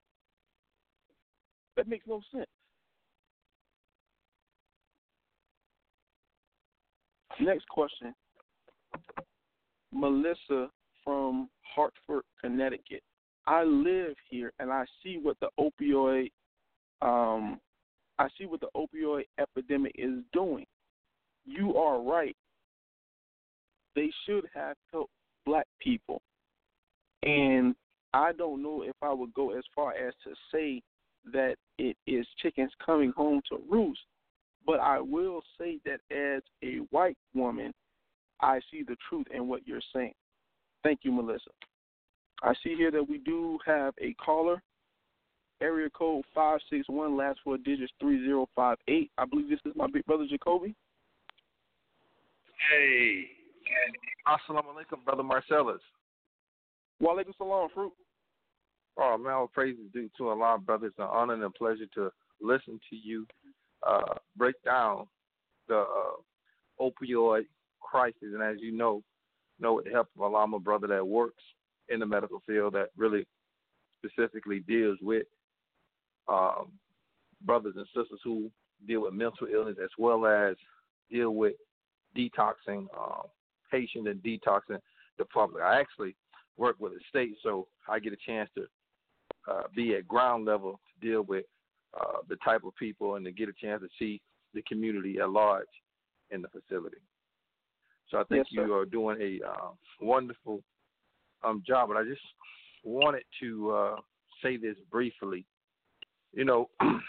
Speaker 4: That makes no sense. Next question. Melissa from Hartford, Connecticut. I live here and I see what the opioid I see what the opioid epidemic is doing. You are right. They should have helped black people. And I don't know if I would go as far as to say that it is chickens coming home to roost, but I will say that as a white woman, I see the truth in what you're saying. Thank you, Melissa. I see here that we do have a caller. Area code 561, last four digits 3058. I believe this is my big brother Jacoby.
Speaker 7: Hey. Assalamu alaikum, Brother Marcellus.
Speaker 4: Wa alaikum salam, Fruit.
Speaker 7: Oh, man, all praise is due to Allah, brother. It's an honor and a pleasure to listen to you break down the opioid crisis. And as you know with the help of Allah, my brother that works in the medical field that really specifically deals with brothers and sisters who deal with mental illness as well as deal with detoxing patients and detoxing the public. I actually work with the state, so I get a chance to be at ground level to deal with the type of people and to get a chance to see the community at large in the facility. So I think you are doing a wonderful job. But I just wanted to say this briefly. You know,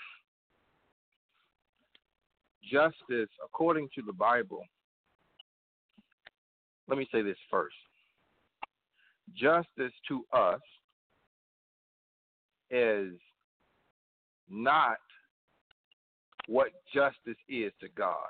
Speaker 7: justice, according to the Bible, let me say this first. Justice to us is not what justice is to God.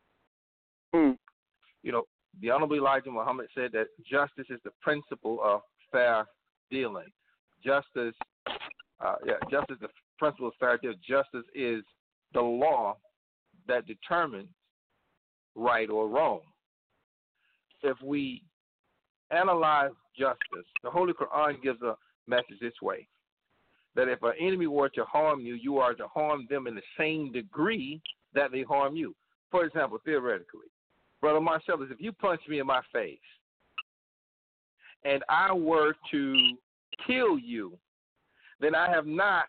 Speaker 7: You know, the Honorable Elijah Muhammad said that justice is the principle of fair dealing. Justice is the principle of fair dealing. Justice is the law that determines right or wrong. If we analyze justice, the Holy Quran gives a message this way, that if an enemy were to harm you, you are to harm them in the same degree that they harm you. For example, theoretically, Brother Marcellus, if you punch me in my face and I were to kill you, then I have not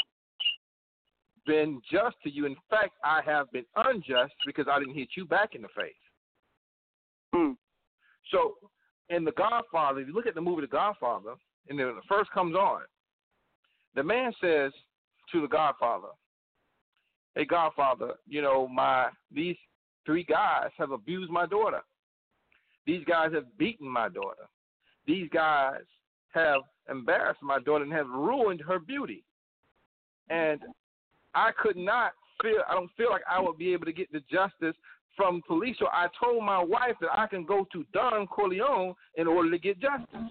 Speaker 7: been just to you. In fact, I have been unjust because I didn't hit you back in the face. So in The Godfather, if you look at the movie The Godfather, and then the first comes on, the man says to the Godfather, hey, Godfather, you know, these three guys have abused my daughter. These guys have beaten my daughter. These guys have embarrassed my daughter and have ruined her beauty. And I don't feel like I would be able to get the justice from police. So I told my wife that I can go to Don Corleone in order to get justice.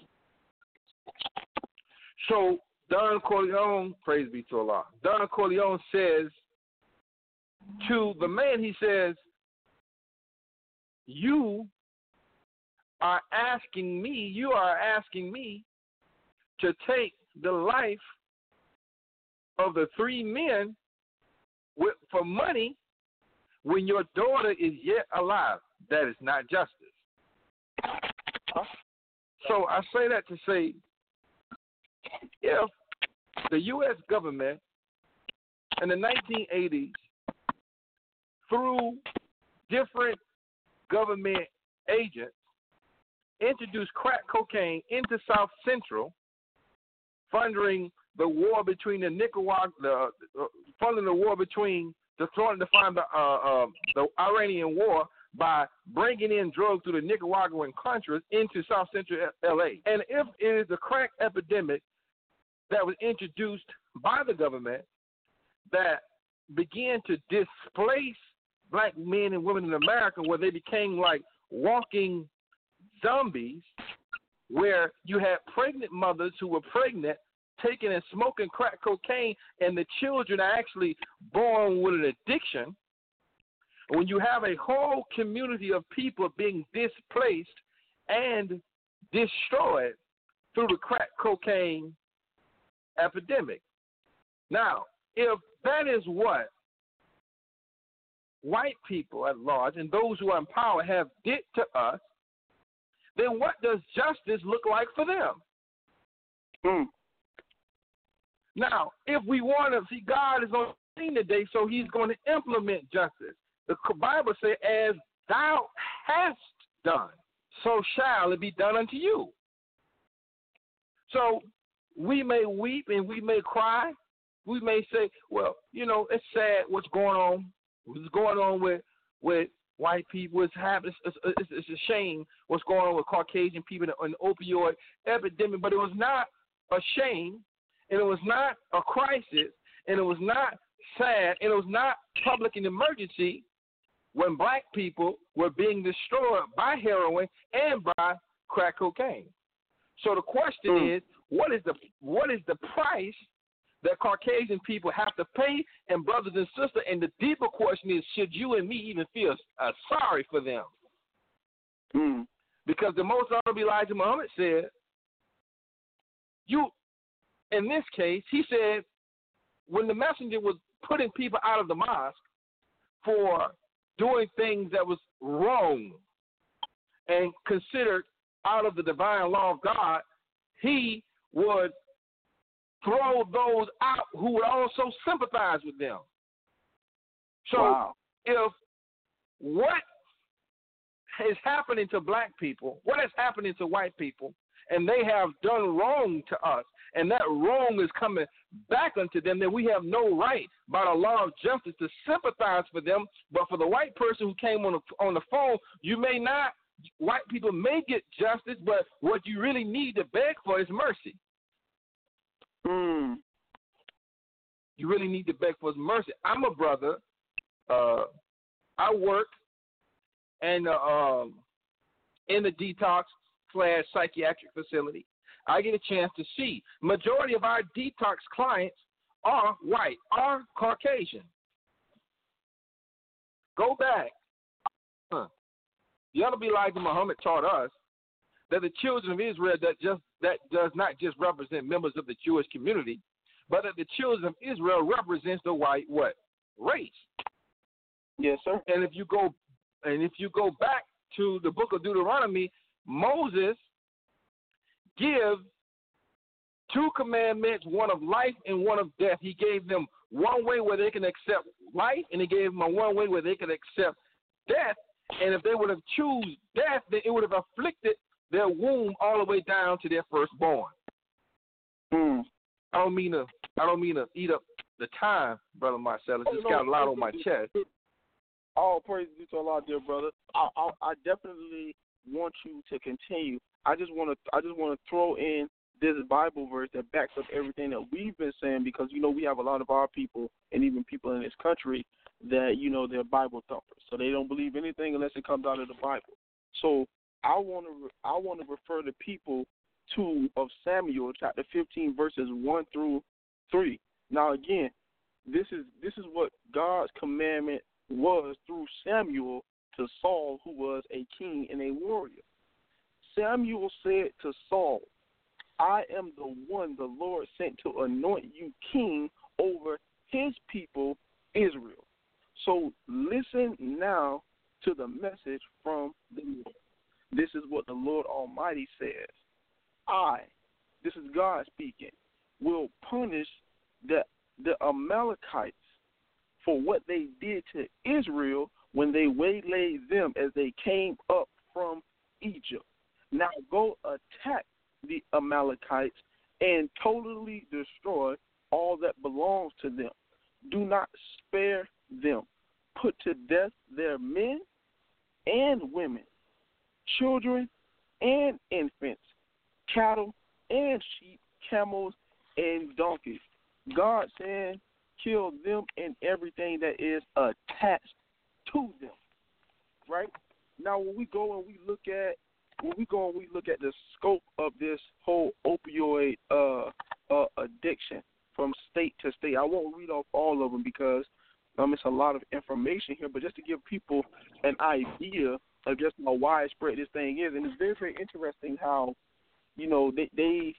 Speaker 7: So Don Corleone, praise be to Allah, Don Corleone says to the man, he says, you are asking me to take the life of the three men for money when your daughter is yet alive. That is not justice. So I say that to say, if the U.S. government in the 1980s, through different government agents, introduced crack cocaine into South Central, funding the war between funding the war between the Iranian war by bringing in drugs through the Nicaraguan Contras into South Central L.A. And if it is the crack epidemic that was introduced by the government that began to displace black men and women in America, where they became like walking zombies, where you had pregnant mothers who were pregnant, taking and smoking crack cocaine, and the children are actually born with an addiction. When you have a whole community of people being displaced and destroyed through the crack cocaine epidemic. Now, if that is what white people at large and those who are in power have did to us, then what does justice look like for them? Now, if we want to see, God is on seen the day, so he's going to implement justice. The Bible says, as thou hast done, so shall it be done unto you. So we may weep and we may cry. We may say, well, it's sad what's going on. What's going on with white people? It's a shame what's going on with Caucasian people and the opioid epidemic. But it was not a shame, and it was not a crisis, and it was not sad, and it was not public an emergency when black people were being destroyed by heroin and by crack cocaine. So the question is, what is the price that Caucasian people have to pay? And brothers and sisters, and the deeper question is, should you and me even feel sorry for them? Because the most honorable Elijah Muhammad said, in this case, he said, when the messenger was putting people out of the mosque for doing things that was wrong and considered out of the divine law of God, he would throw those out who would also sympathize with them. So if what is happening to black people, what is happening to white people, and they have done wrong to us, and that wrong is coming back unto them, then we have no right by the law of justice to sympathize for them. But for the white person who came on the phone, white people may get justice, but what you really need to beg for is mercy. You really need to beg for his mercy. I'm a brother. I work in the detox/psychiatric facility. I get a chance to see. Majority of our detox clients are white, are Caucasian. Go back. The Honorable Elijah Muhammad taught us that the children of Israel that does not just represent members of the Jewish community, but that the children of Israel represents the white race.
Speaker 4: Yes, sir.
Speaker 7: And if you go back to the book of Deuteronomy, Moses gives 2 commandments, one of life and one of death. He gave them one way where they can accept life, and he gave them one way where they can accept death. And if they would have chosen death, then it would have afflicted their womb all the way down to their firstborn. I don't mean to eat up the time, Brother Marcellus. Just got a lot on my chest.
Speaker 4: All praise be to Allah, dear brother. I definitely want you to continue. I just want to throw in this Bible verse that backs up everything that we've been saying, because we have a lot of our people and even people in this country that they're Bible thumpers, so they don't believe anything unless it comes out of the Bible. So I want to refer the people to Samuel chapter 15 verses 1 through 3. Now again, this is what God's commandment was through Samuel to Saul, who was a king and a warrior. Samuel said to Saul, I am the one the Lord sent to anoint you king over his people, Israel. So listen now to the message from the Lord. This is what the Lord Almighty says. This is God speaking, will punish the Amalekites for what they did to Israel when they waylaid them as they came up from Egypt. Now go attack the Amalekites and totally destroy all that belongs to them. Do not spare them. Put to death their men and women, children and infants, cattle and sheep, camels and donkeys. God said, kill them and everything that is attached to them. Right? Now when we go and we look at the scope of this whole opioid addiction from state to state, I won't read off all of them because it's a lot of information here, but just to give people an idea of just how widespread this thing is. And it's very, very interesting how, they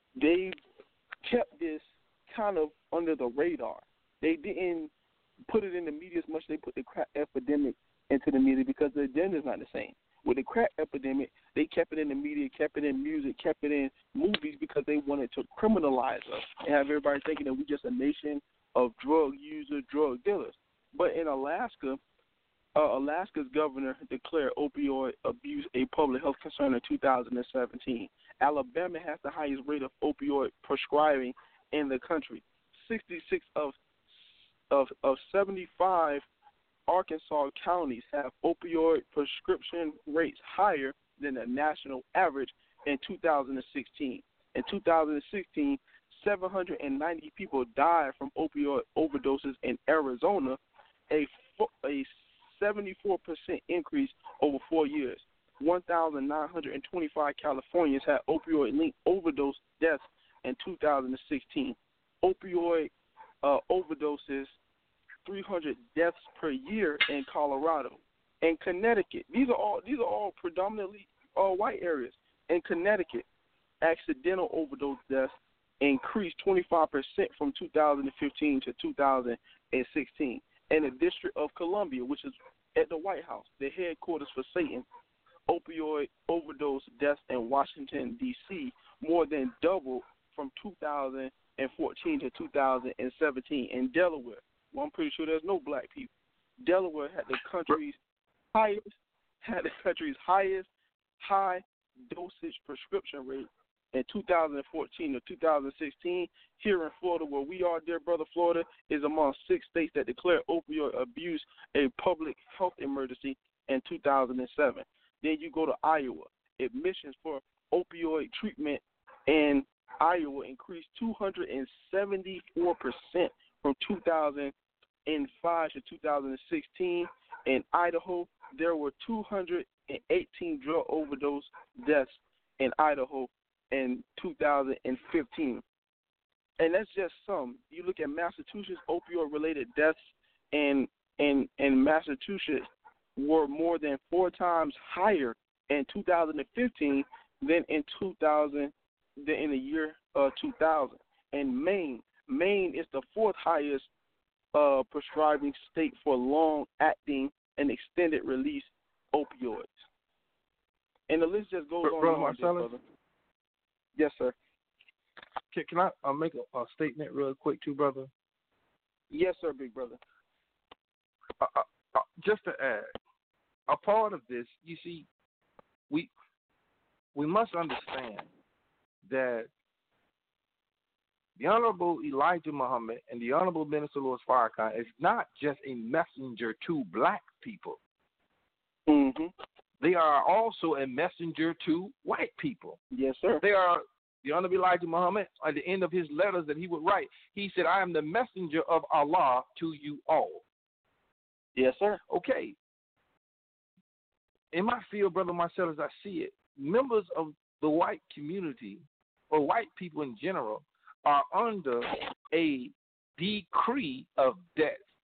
Speaker 4: kept this kind of under the radar. They didn't put it in the media as much as they put the crack epidemic into the media because the agenda is not the same. With the crack epidemic, they kept it in the media, kept it in music, kept it in movies because they wanted to criminalize us and have everybody thinking that we're just a nation of drug user, drug dealers. But in Alaska, Alaska's governor declared opioid abuse a public health concern in 2017. Alabama has the highest rate of opioid prescribing in the country. 66 of 75 Arkansas counties have opioid prescription rates higher than the national average in 2016. In 2016, 790 people died from opioid overdoses in Arizona, a 74% increase over 4 years. 1,925 Californians had opioid-linked overdose deaths in 2016. Opioid overdoses, 300 deaths per year in Colorado. In Connecticut, these are all predominantly white areas. In Connecticut, accidental overdose deaths increased 25% from 2015 to 2016. In the District of Columbia, which is at the White House, the headquarters for Satan, opioid overdose deaths in Washington, D.C. more than doubled from 2014 to 2017. In Delaware, well, I'm pretty sure there's no black people. Delaware had the country's highest high dosage prescription rate in 2014 to 2016. Here in Florida, where we are, dear brother, Florida is among 6 states that declared opioid abuse a public health emergency in 2007. Then you go to Iowa. Admissions for opioid treatment in Iowa increased 274% from 2005 to 2016. In Idaho, there were 218 drug overdose deaths in Idaho in 2015. And that's just some. You look at Massachusetts, opioid-related deaths in Massachusetts were more than 4 times higher in 2015 than in the year 2000. And Maine is the 4th highest prescribing state for long-acting and extended-release opioids. And the list just goes on.
Speaker 7: Brother Marcellus?
Speaker 4: Yes, sir.
Speaker 7: Can I make a statement real quick, too, brother?
Speaker 4: Yes, sir, big brother.
Speaker 7: Just to add, a part of this, you see, we must understand that the Honorable Elijah Muhammad and the Honorable Minister Louis Farrakhan is not just a messenger to black people.
Speaker 4: Mm-hmm.
Speaker 7: They are also a messenger to white people.
Speaker 4: Yes, sir.
Speaker 7: They are. The Honorable Elijah Muhammad, at the end of his letters that he would write, he said, I am the messenger of Allah to you all.
Speaker 4: Yes, sir.
Speaker 7: Okay. In my field, Brother Marcellus, I see it. Members of the white community, or white people in general, are under a decree of death.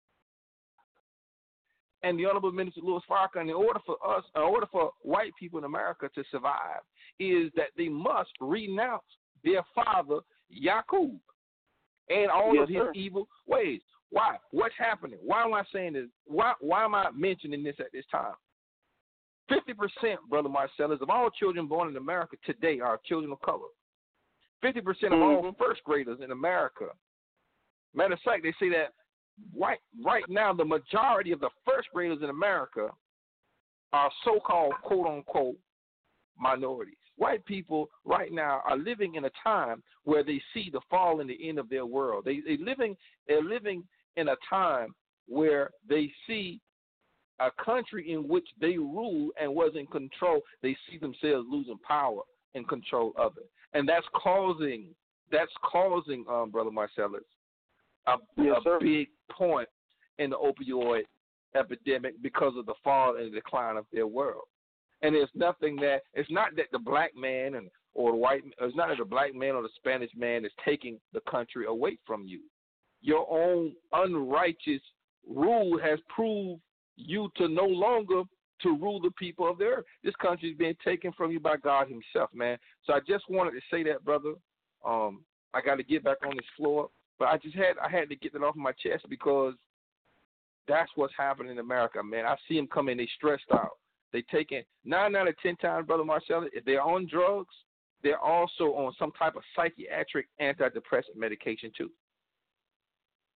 Speaker 7: And the Honorable Minister Louis Farrakhan, in order for white people in America to survive, is that they must renounce their father, Yaqub, and all of his evil ways. Why? What's happening? Why am I saying this? Why am I mentioning this at this time? 50%, Brother Marcellus, of all children born in America today are children of color. 50% of all first graders in America. Matter of fact, they say that right now the majority of the first graders in America are so-called, quote-unquote, minorities. White people right now are living in a time where they see the fall and the end of their world. They're living in a time where they see a country in which they rule and was in control. They see themselves losing power and control of it, and that's causing Brother Marcellus, a big point in the opioid epidemic because of the fall and the decline of their world. And it's not that the black man it's not that the black man or the Spanish man is taking the country away from you. Your own unrighteous rule has proved you to no longer to rule the people of the earth. This country is being taken from you by God himself, man. So I just wanted to say that, brother. I got to get back on this floor, but I had to get that off my chest because that's what's happening in America, man. I see them come in, they stressed out. They taking 9 out of 10 times, Brother Marcellus, if they're on drugs, they're also on some type of psychiatric antidepressant medication too.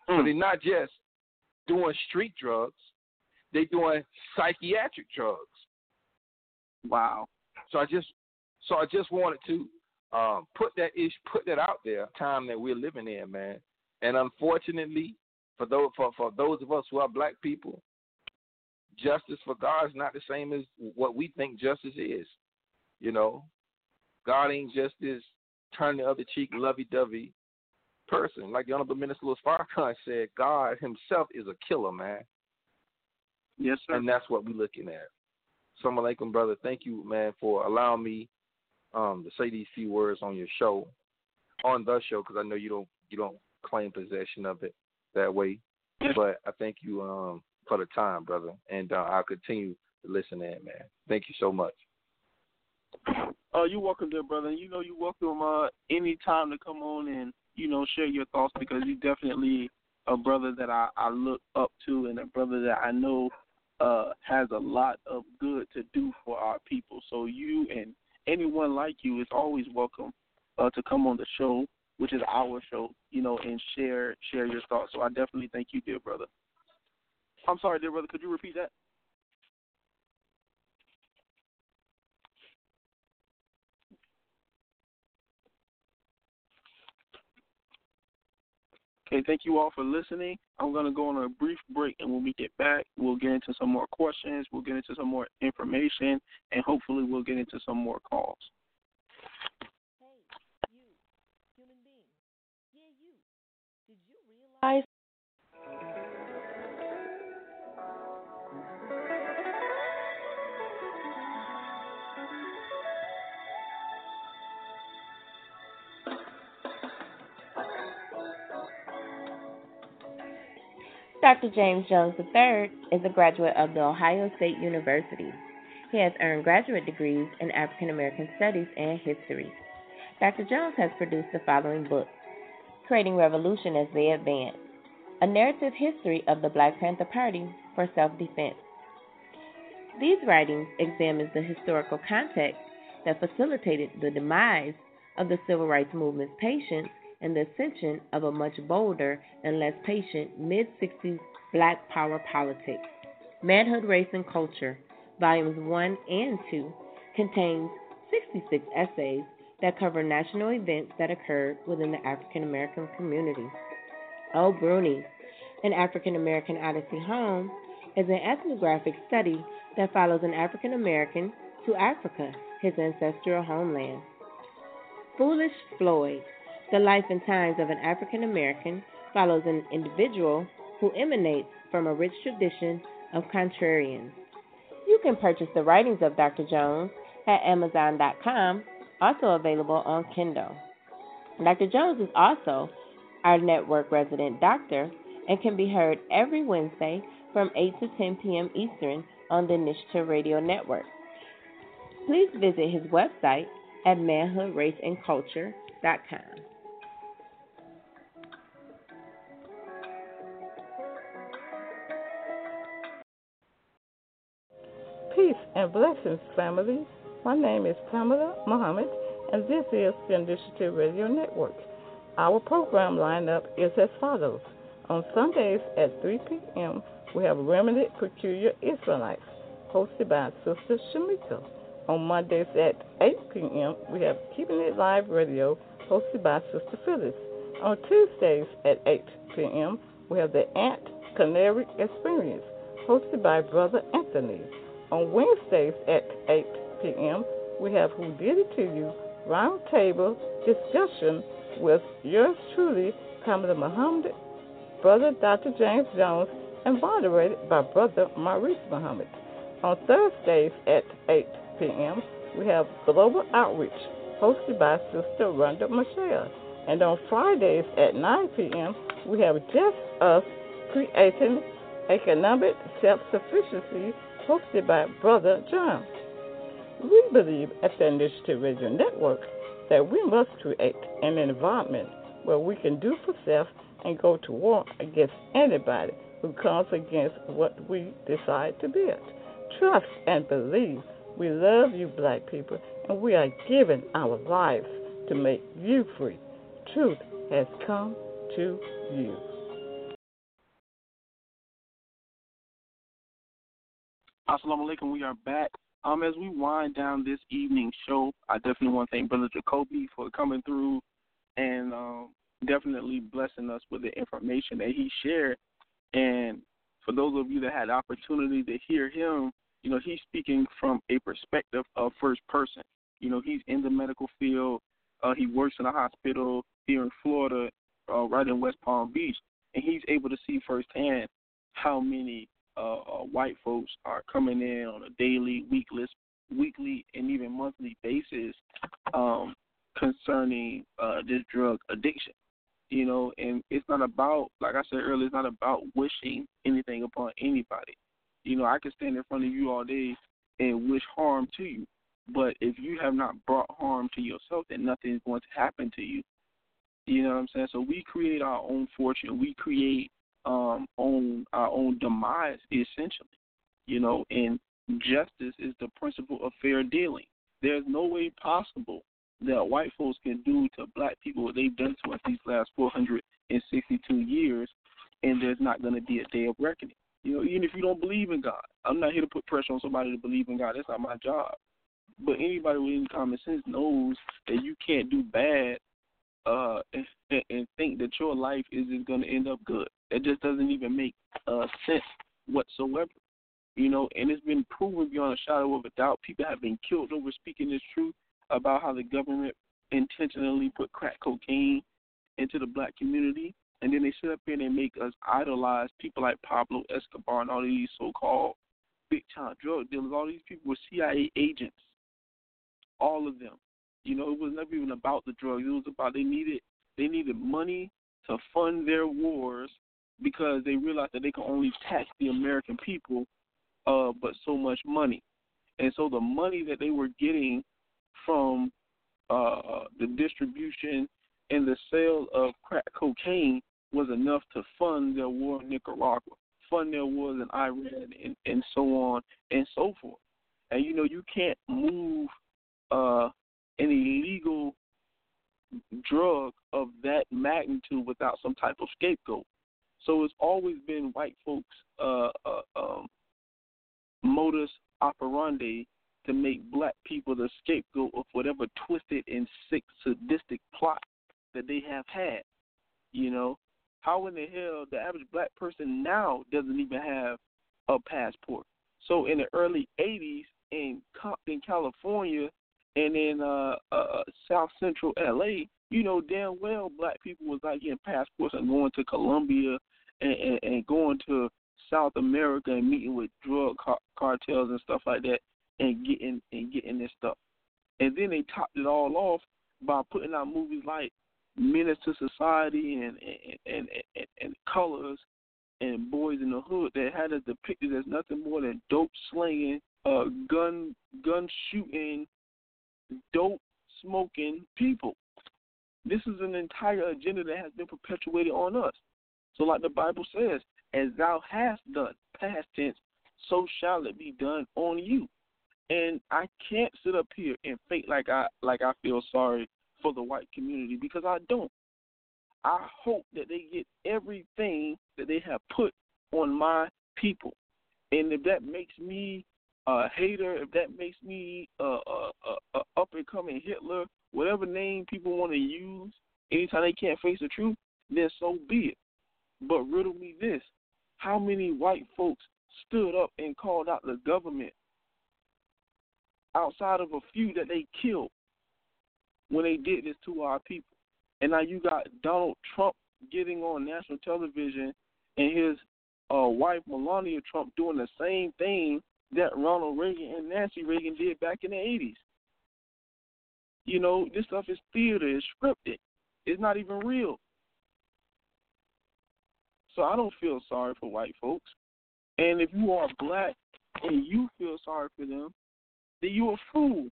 Speaker 7: So they're not just doing street drugs; they're doing psychiatric drugs.
Speaker 4: Wow.
Speaker 7: So I just wanted to put that out there. Time that we're living in, man. And unfortunately, for those of us who are black people, justice for God is not the same as what we think justice is. You know, God ain't just this turn the other cheek, lovey-dovey person. Like the Honorable Minister Louis Farrakhan said, God himself is a killer, man.
Speaker 4: Yes, sir.
Speaker 7: And that's what we're looking at. Assalamu alaikum, brother. Thank you, man, for allowing me to say these few words on the show, because I know you don't claim possession of it that way. But I thank you for the time, brother, and I'll continue to listen in, man. Thank you so much.
Speaker 4: You're welcome there, brother. And you're welcome any time to come on and, share your thoughts, because you're definitely a brother that I look up to, and a brother that I know has a lot of good to do for our people. So you and anyone like you is always welcome to come on the show, which is our show, and share your thoughts. So I definitely thank you, dear brother. I'm sorry, dear brother, could you repeat that? Okay, thank you all for listening. I'm going to go on a brief break, and when we get back, we'll get into some more questions, we'll get into some more information, and hopefully we'll get into some more calls.
Speaker 1: Hey, you, human being. Yeah, you. Did you realize?
Speaker 5: Dr. James Jones III is a graduate of The Ohio State University. He has earned graduate degrees in African American Studies and History. Dr. Jones has produced the following books: Creating Revolution as They Advance, A Narrative History of the Black Panther Party for Self-Defense. These writings examine the historical context that facilitated the demise of the Civil Rights Movement's patience and the ascension of a much bolder and less patient mid-60s Black power politics. Manhood, Race, and Culture, Volumes 1 and 2, contains 66 essays that cover national events that occurred within the African American community. Oh Bruni, An African American Odyssey Home, is an ethnographic study that follows an African American to Africa, his ancestral homeland. Foolish Floyd, The Life and Times of an African American, follows an individual who emanates from a rich tradition of contrarians. You can purchase the writings of Dr. Jones at Amazon.com, also available on Kindle. Dr. Jones is also our network resident doctor and can be heard every Wednesday from 8 to 10 p.m. Eastern on the Initiative Radio Network. Please visit his website at manhoodraceandculture.com.
Speaker 6: Peace and blessings, family. My name is Pamela Muhammad, and this is the Initiative Radio Network. Our program lineup is as follows. On Sundays at 3 p.m., we have Remnant Peculiar Israelites, hosted by Sister Shamika. On Mondays at 8 p.m., we have Keeping It Live Radio, hosted by Sister Phyllis. On Tuesdays at 8 p.m., we have the Ant Canary Experience, hosted by Brother Anthony. On Wednesdays at 8 p.m., we have Who Did It To You Roundtable Discussion with yours truly, Kamala Muhammad, Brother Dr. James Jones, and moderated by Brother Maurice Muhammad. On Thursdays at 8 p.m., we have Global Outreach, hosted by Sister Rhonda Michelle. And on Fridays at 9 p.m., we have Just Us Creating Economic Self-Sufficiency, hosted by Brother John. We believe at the Initiative Radio Network that we must create an environment where we can do for self and go to war against anybody who comes against what we decide to build. Trust and believe. We love you, black people, and we are giving our lives to make you free. Truth has come to you.
Speaker 4: Assalamu alaikum. We are back. As we wind down this evening's show, I definitely want to thank Brother Jacoby for coming through and definitely blessing us with the information that he shared. And for those of you that had the opportunity to hear him, he's speaking from a perspective of first person. He's in the medical field. He works in a hospital here in Florida, right in West Palm Beach, and he's able to see firsthand how many white folks are coming in on a daily, weekly, and even monthly basis concerning this drug addiction. And it's not about, like I said earlier, it's not about wishing anything upon anybody. I can stand in front of you all day and wish harm to you, but if you have not brought harm to yourself, then nothing is going to happen to you. You know what I'm saying? So we create our own fortune. We create our own demise, essentially. And justice is the principle of fair dealing. There's no way possible that white folks can do to black people what they've done to us these last 462 years, and there's not going to be a day of reckoning. Even if you don't believe in God, I'm not here to put pressure on somebody to believe in God. That's not my job. But anybody with any common sense knows that you can't do bad and think that your life is just going to end up good. It just doesn't even make sense whatsoever. And it's been proven beyond a shadow of a doubt. People have been killed over speaking this truth about how the government intentionally put crack cocaine into the black community, and then they sit up here and they make us idolize people like Pablo Escobar and all of these so-called big-time drug dealers. All these people were CIA agents, all of them. It was never even about the drugs. It was about they needed money to fund their wars because they realized that they could only tax the American people but so much money. And so the money that they were getting from the distribution and the sale of crack cocaine was enough to fund their war in Nicaragua, fund their wars in Iran, and so on and so forth. And, you can't move an illegal drug of that magnitude without some type of scapegoat. So it's always been white folks' modus operandi to make black people the scapegoat of whatever twisted and sick, sadistic plot that they have had. How in the hell the average black person now doesn't even have a passport? So in the early 80s in Compton, California, and in South Central LA, damn well black people was not getting passports and going to Colombia and going to South America and meeting with drug cartels and stuff like that and getting this stuff. And then they topped it all off by putting out movies like Menace to Society and Colors and Boys in the Hood that had us depicted as nothing more than dope slinging, gun shooting, dope smoking people. This is an entire agenda that has been perpetuated on us. So like the Bible says, as thou hast done, past tense, so shall it be done on you. And I can't sit up here and fake like I feel sorry for the white community, because I don't. I hope that they get everything that they have put on my people. And if that makes me a hater, if that makes me a up-and-coming Hitler, whatever name people want to use anytime they can't face the truth, then so be it. But riddle me this. How many white folks stood up and called out the government outside of a few that they killed when they did this to our people? And now you got Donald Trump getting on national television and his wife Melania Trump doing the same thing that Ronald Reagan and Nancy Reagan did back in the 80s. This stuff is theater, it's scripted. It's not even real. So I don't feel sorry for white folks. And if you are black and you feel sorry for them, then you're a fool.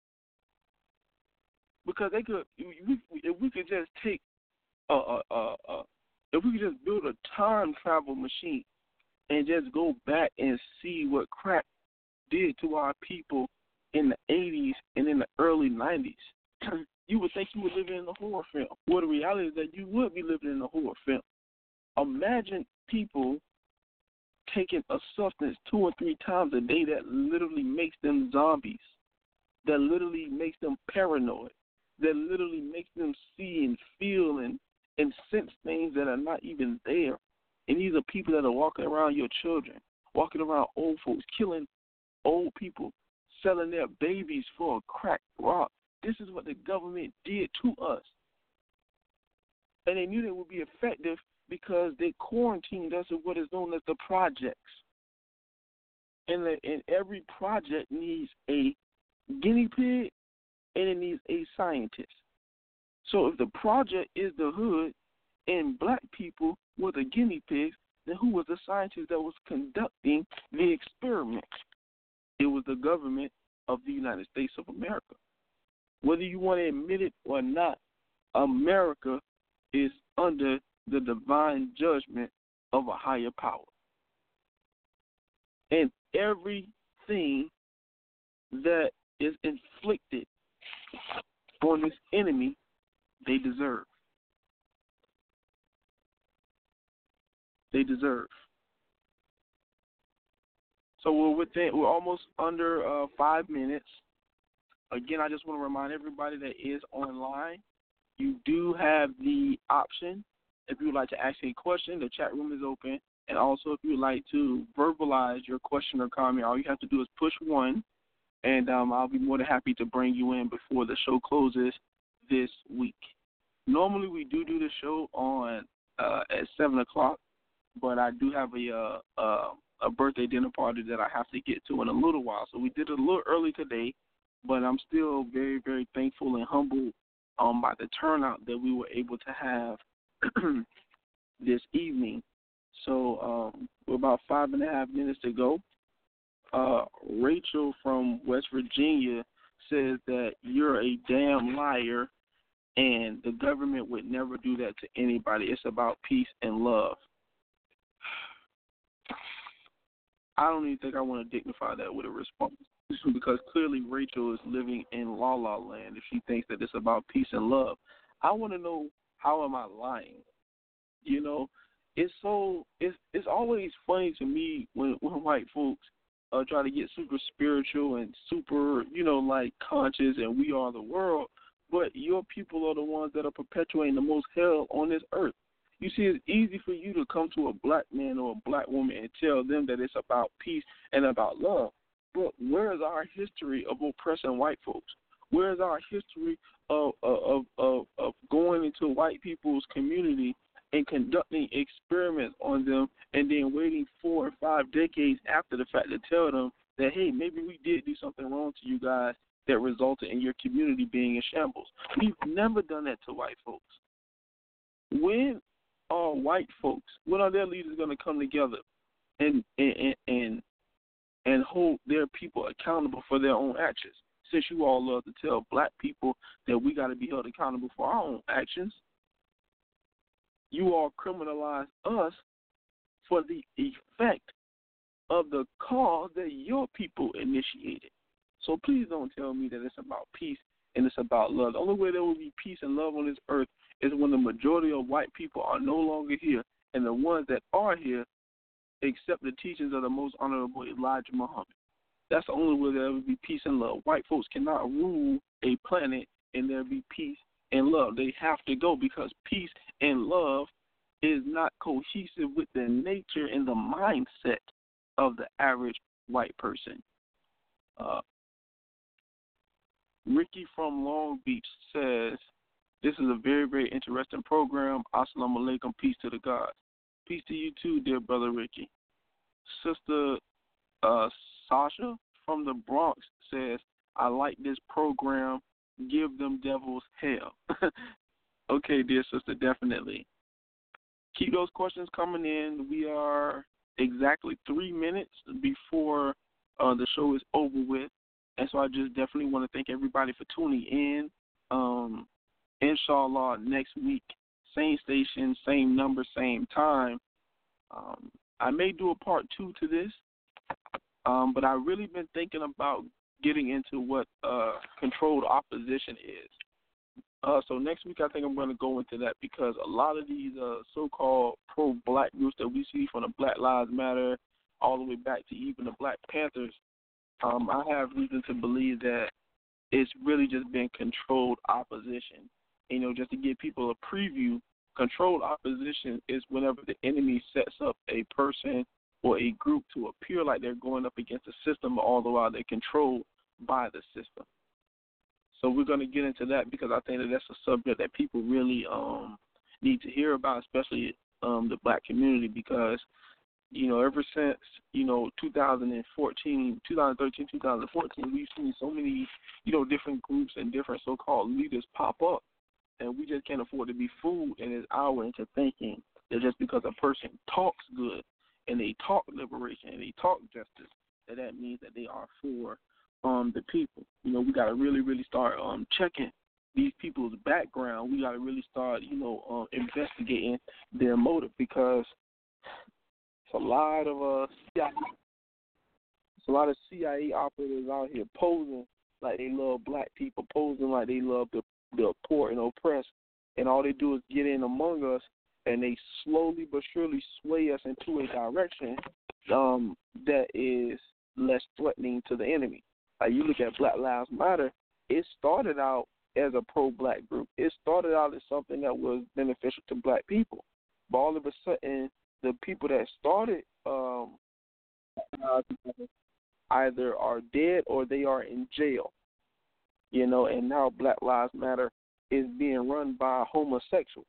Speaker 4: Because they could, if we could just take, if we could just build a time travel machine and just go back and see what crack did to our people in the 80s and in the early 90s, you would think you were living in a horror film. Well, the reality is that you would be living in a horror film. Imagine people taking a substance 2 or 3 times a day that literally makes them zombies, that literally makes them paranoid, that literally makes them see and feel and sense things that are not even there. And these are people that are walking around your children, walking around old folks, killing old people, selling their babies for a crack rock. This is what the government did to us. And they knew they would be effective because they quarantined us in what is known as the projects. And every project needs a guinea pig and it needs a scientist. So if the project is the hood and black people were the guinea pigs, then who was the scientist that was conducting the experiment? It was the government of the United States of America. Whether you want to admit it or not, America is under the divine judgment of a higher power. And everything that is inflicted on this enemy, they deserve. They deserve. So we're almost under 5 minutes. Again, I just want to remind everybody that is online, you do have the option. If you would like to ask a question, the chat room is open. And also, if you would like to verbalize your question or comment, all you have to do is push 1, and I'll be more than happy to bring you in before the show closes this week. Normally, we do the show on at 7 o'clock, but I do have a birthday dinner party that I have to get to in a little while. So we did it a little early today, but I'm still very, very thankful and humbled by the turnout that we were able to have this evening. So we're about 5.5 minutes to go. Rachel from West Virginia says that you're a damn liar and the government would never do that to anybody. It's about peace and love. I don't even think I want to dignify that with a response because clearly Rachel is living in la la land if she thinks that it's about peace and love. I want to know, how am I lying? You know, it's always funny to me when white folks try to get super spiritual and super, like conscious and we are the world, but your people are the ones that are perpetuating the most hell on this earth. You see, it's easy for you to come to a black man or a black woman and tell them that it's about peace and about love. But where is our history of oppressing white folks? Where is our history of going into white people's community and conducting experiments on them and then waiting 4 or 5 decades after the fact to tell them that, hey, maybe we did do something wrong to you guys that resulted in your community being in shambles? We've never done that to white folks. When are white folks, when are their leaders going to come together and hold their people accountable for their own actions? Since you all love to tell black people that we got to be held accountable for our own actions, you all criminalize us for the effect of the cause that your people initiated. So please don't tell me that it's about peace and it's about love. The only way there will be peace and love on this earth is when the majority of white people are no longer here and the ones that are here accept the teachings of the most honorable Elijah Muhammad. That's the only way there will be peace and love. White folks cannot rule a planet and there be peace and love. They have to go because peace and love is not cohesive with the nature and the mindset of the average white person. Ricky from Long Beach says, this is a very, very interesting program. Assalamu alaikum, peace to the gods. Peace to you too, dear brother Ricky. Sister Sasha from the Bronx says, I like this program. Give them devils hell. Okay, dear sister, definitely. Keep those questions coming in. We are exactly 3 minutes before the show is over with. And so I just definitely want to thank everybody for tuning in. Inshallah, next week, same station, same number, same time. I may do a part 2 to this, but I've really been thinking about getting into what controlled opposition is. So next week I think I'm going to go into that because a lot of these so-called pro-black groups that we see from the Black Lives Matter all the way back to even the Black Panthers, I have reason to believe that it's really just been controlled opposition. You know, just to give people a preview, controlled opposition is whenever the enemy sets up a person or a group to appear like they're going up against the system, all the while they're controlled by the system. So we're going to get into that because I think that that's a subject that people really need to hear about, especially the Black community, because, you know, ever since, you know, 2013, 2014, we've seen so many, you know, different groups and different so-called leaders pop up, and we just can't afford to be fooled in this hour into thinking that just because a person talks good and they talk liberation and they talk justice, that means that they are for the people. You know, we got to really, really start checking these people's background. We got to really start, you know, investigating their motive, because it's a lot of CIA operatives out here posing like they love Black people, posing like they love the poor and oppressed, and all they do is get in among us, and they slowly but surely sway us into a direction that is less threatening to the enemy. Like you look at Black Lives Matter, it started out as a pro-Black group. It started out as something that was beneficial to Black people. But all of a sudden, the people that started either are dead or they are in jail. You know, and now Black Lives Matter is being run by homosexuals.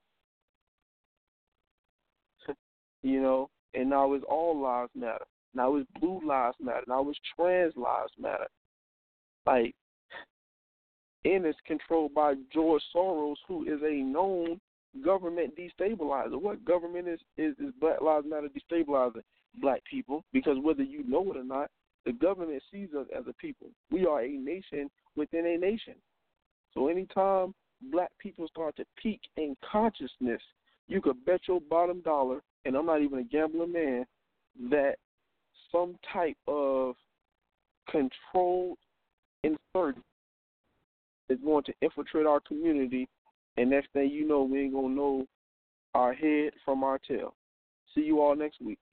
Speaker 4: You know, and now it's all lives matter. Now it's blue lives matter. Now it's trans lives matter. Like, and it's controlled by George Soros, who is a known government destabilizer. What government is Black Lives Matter destabilizing? Black people. Because whether you know it or not, the government sees us as a people. We are a nation within a nation. So anytime Black people start to peak in consciousness, you could bet your bottom dollar, and I'm not even a gambling man, that some type of controlled insurgent is going to infiltrate our community, and next thing you know, we ain't going to know our head from our tail. See you all next week.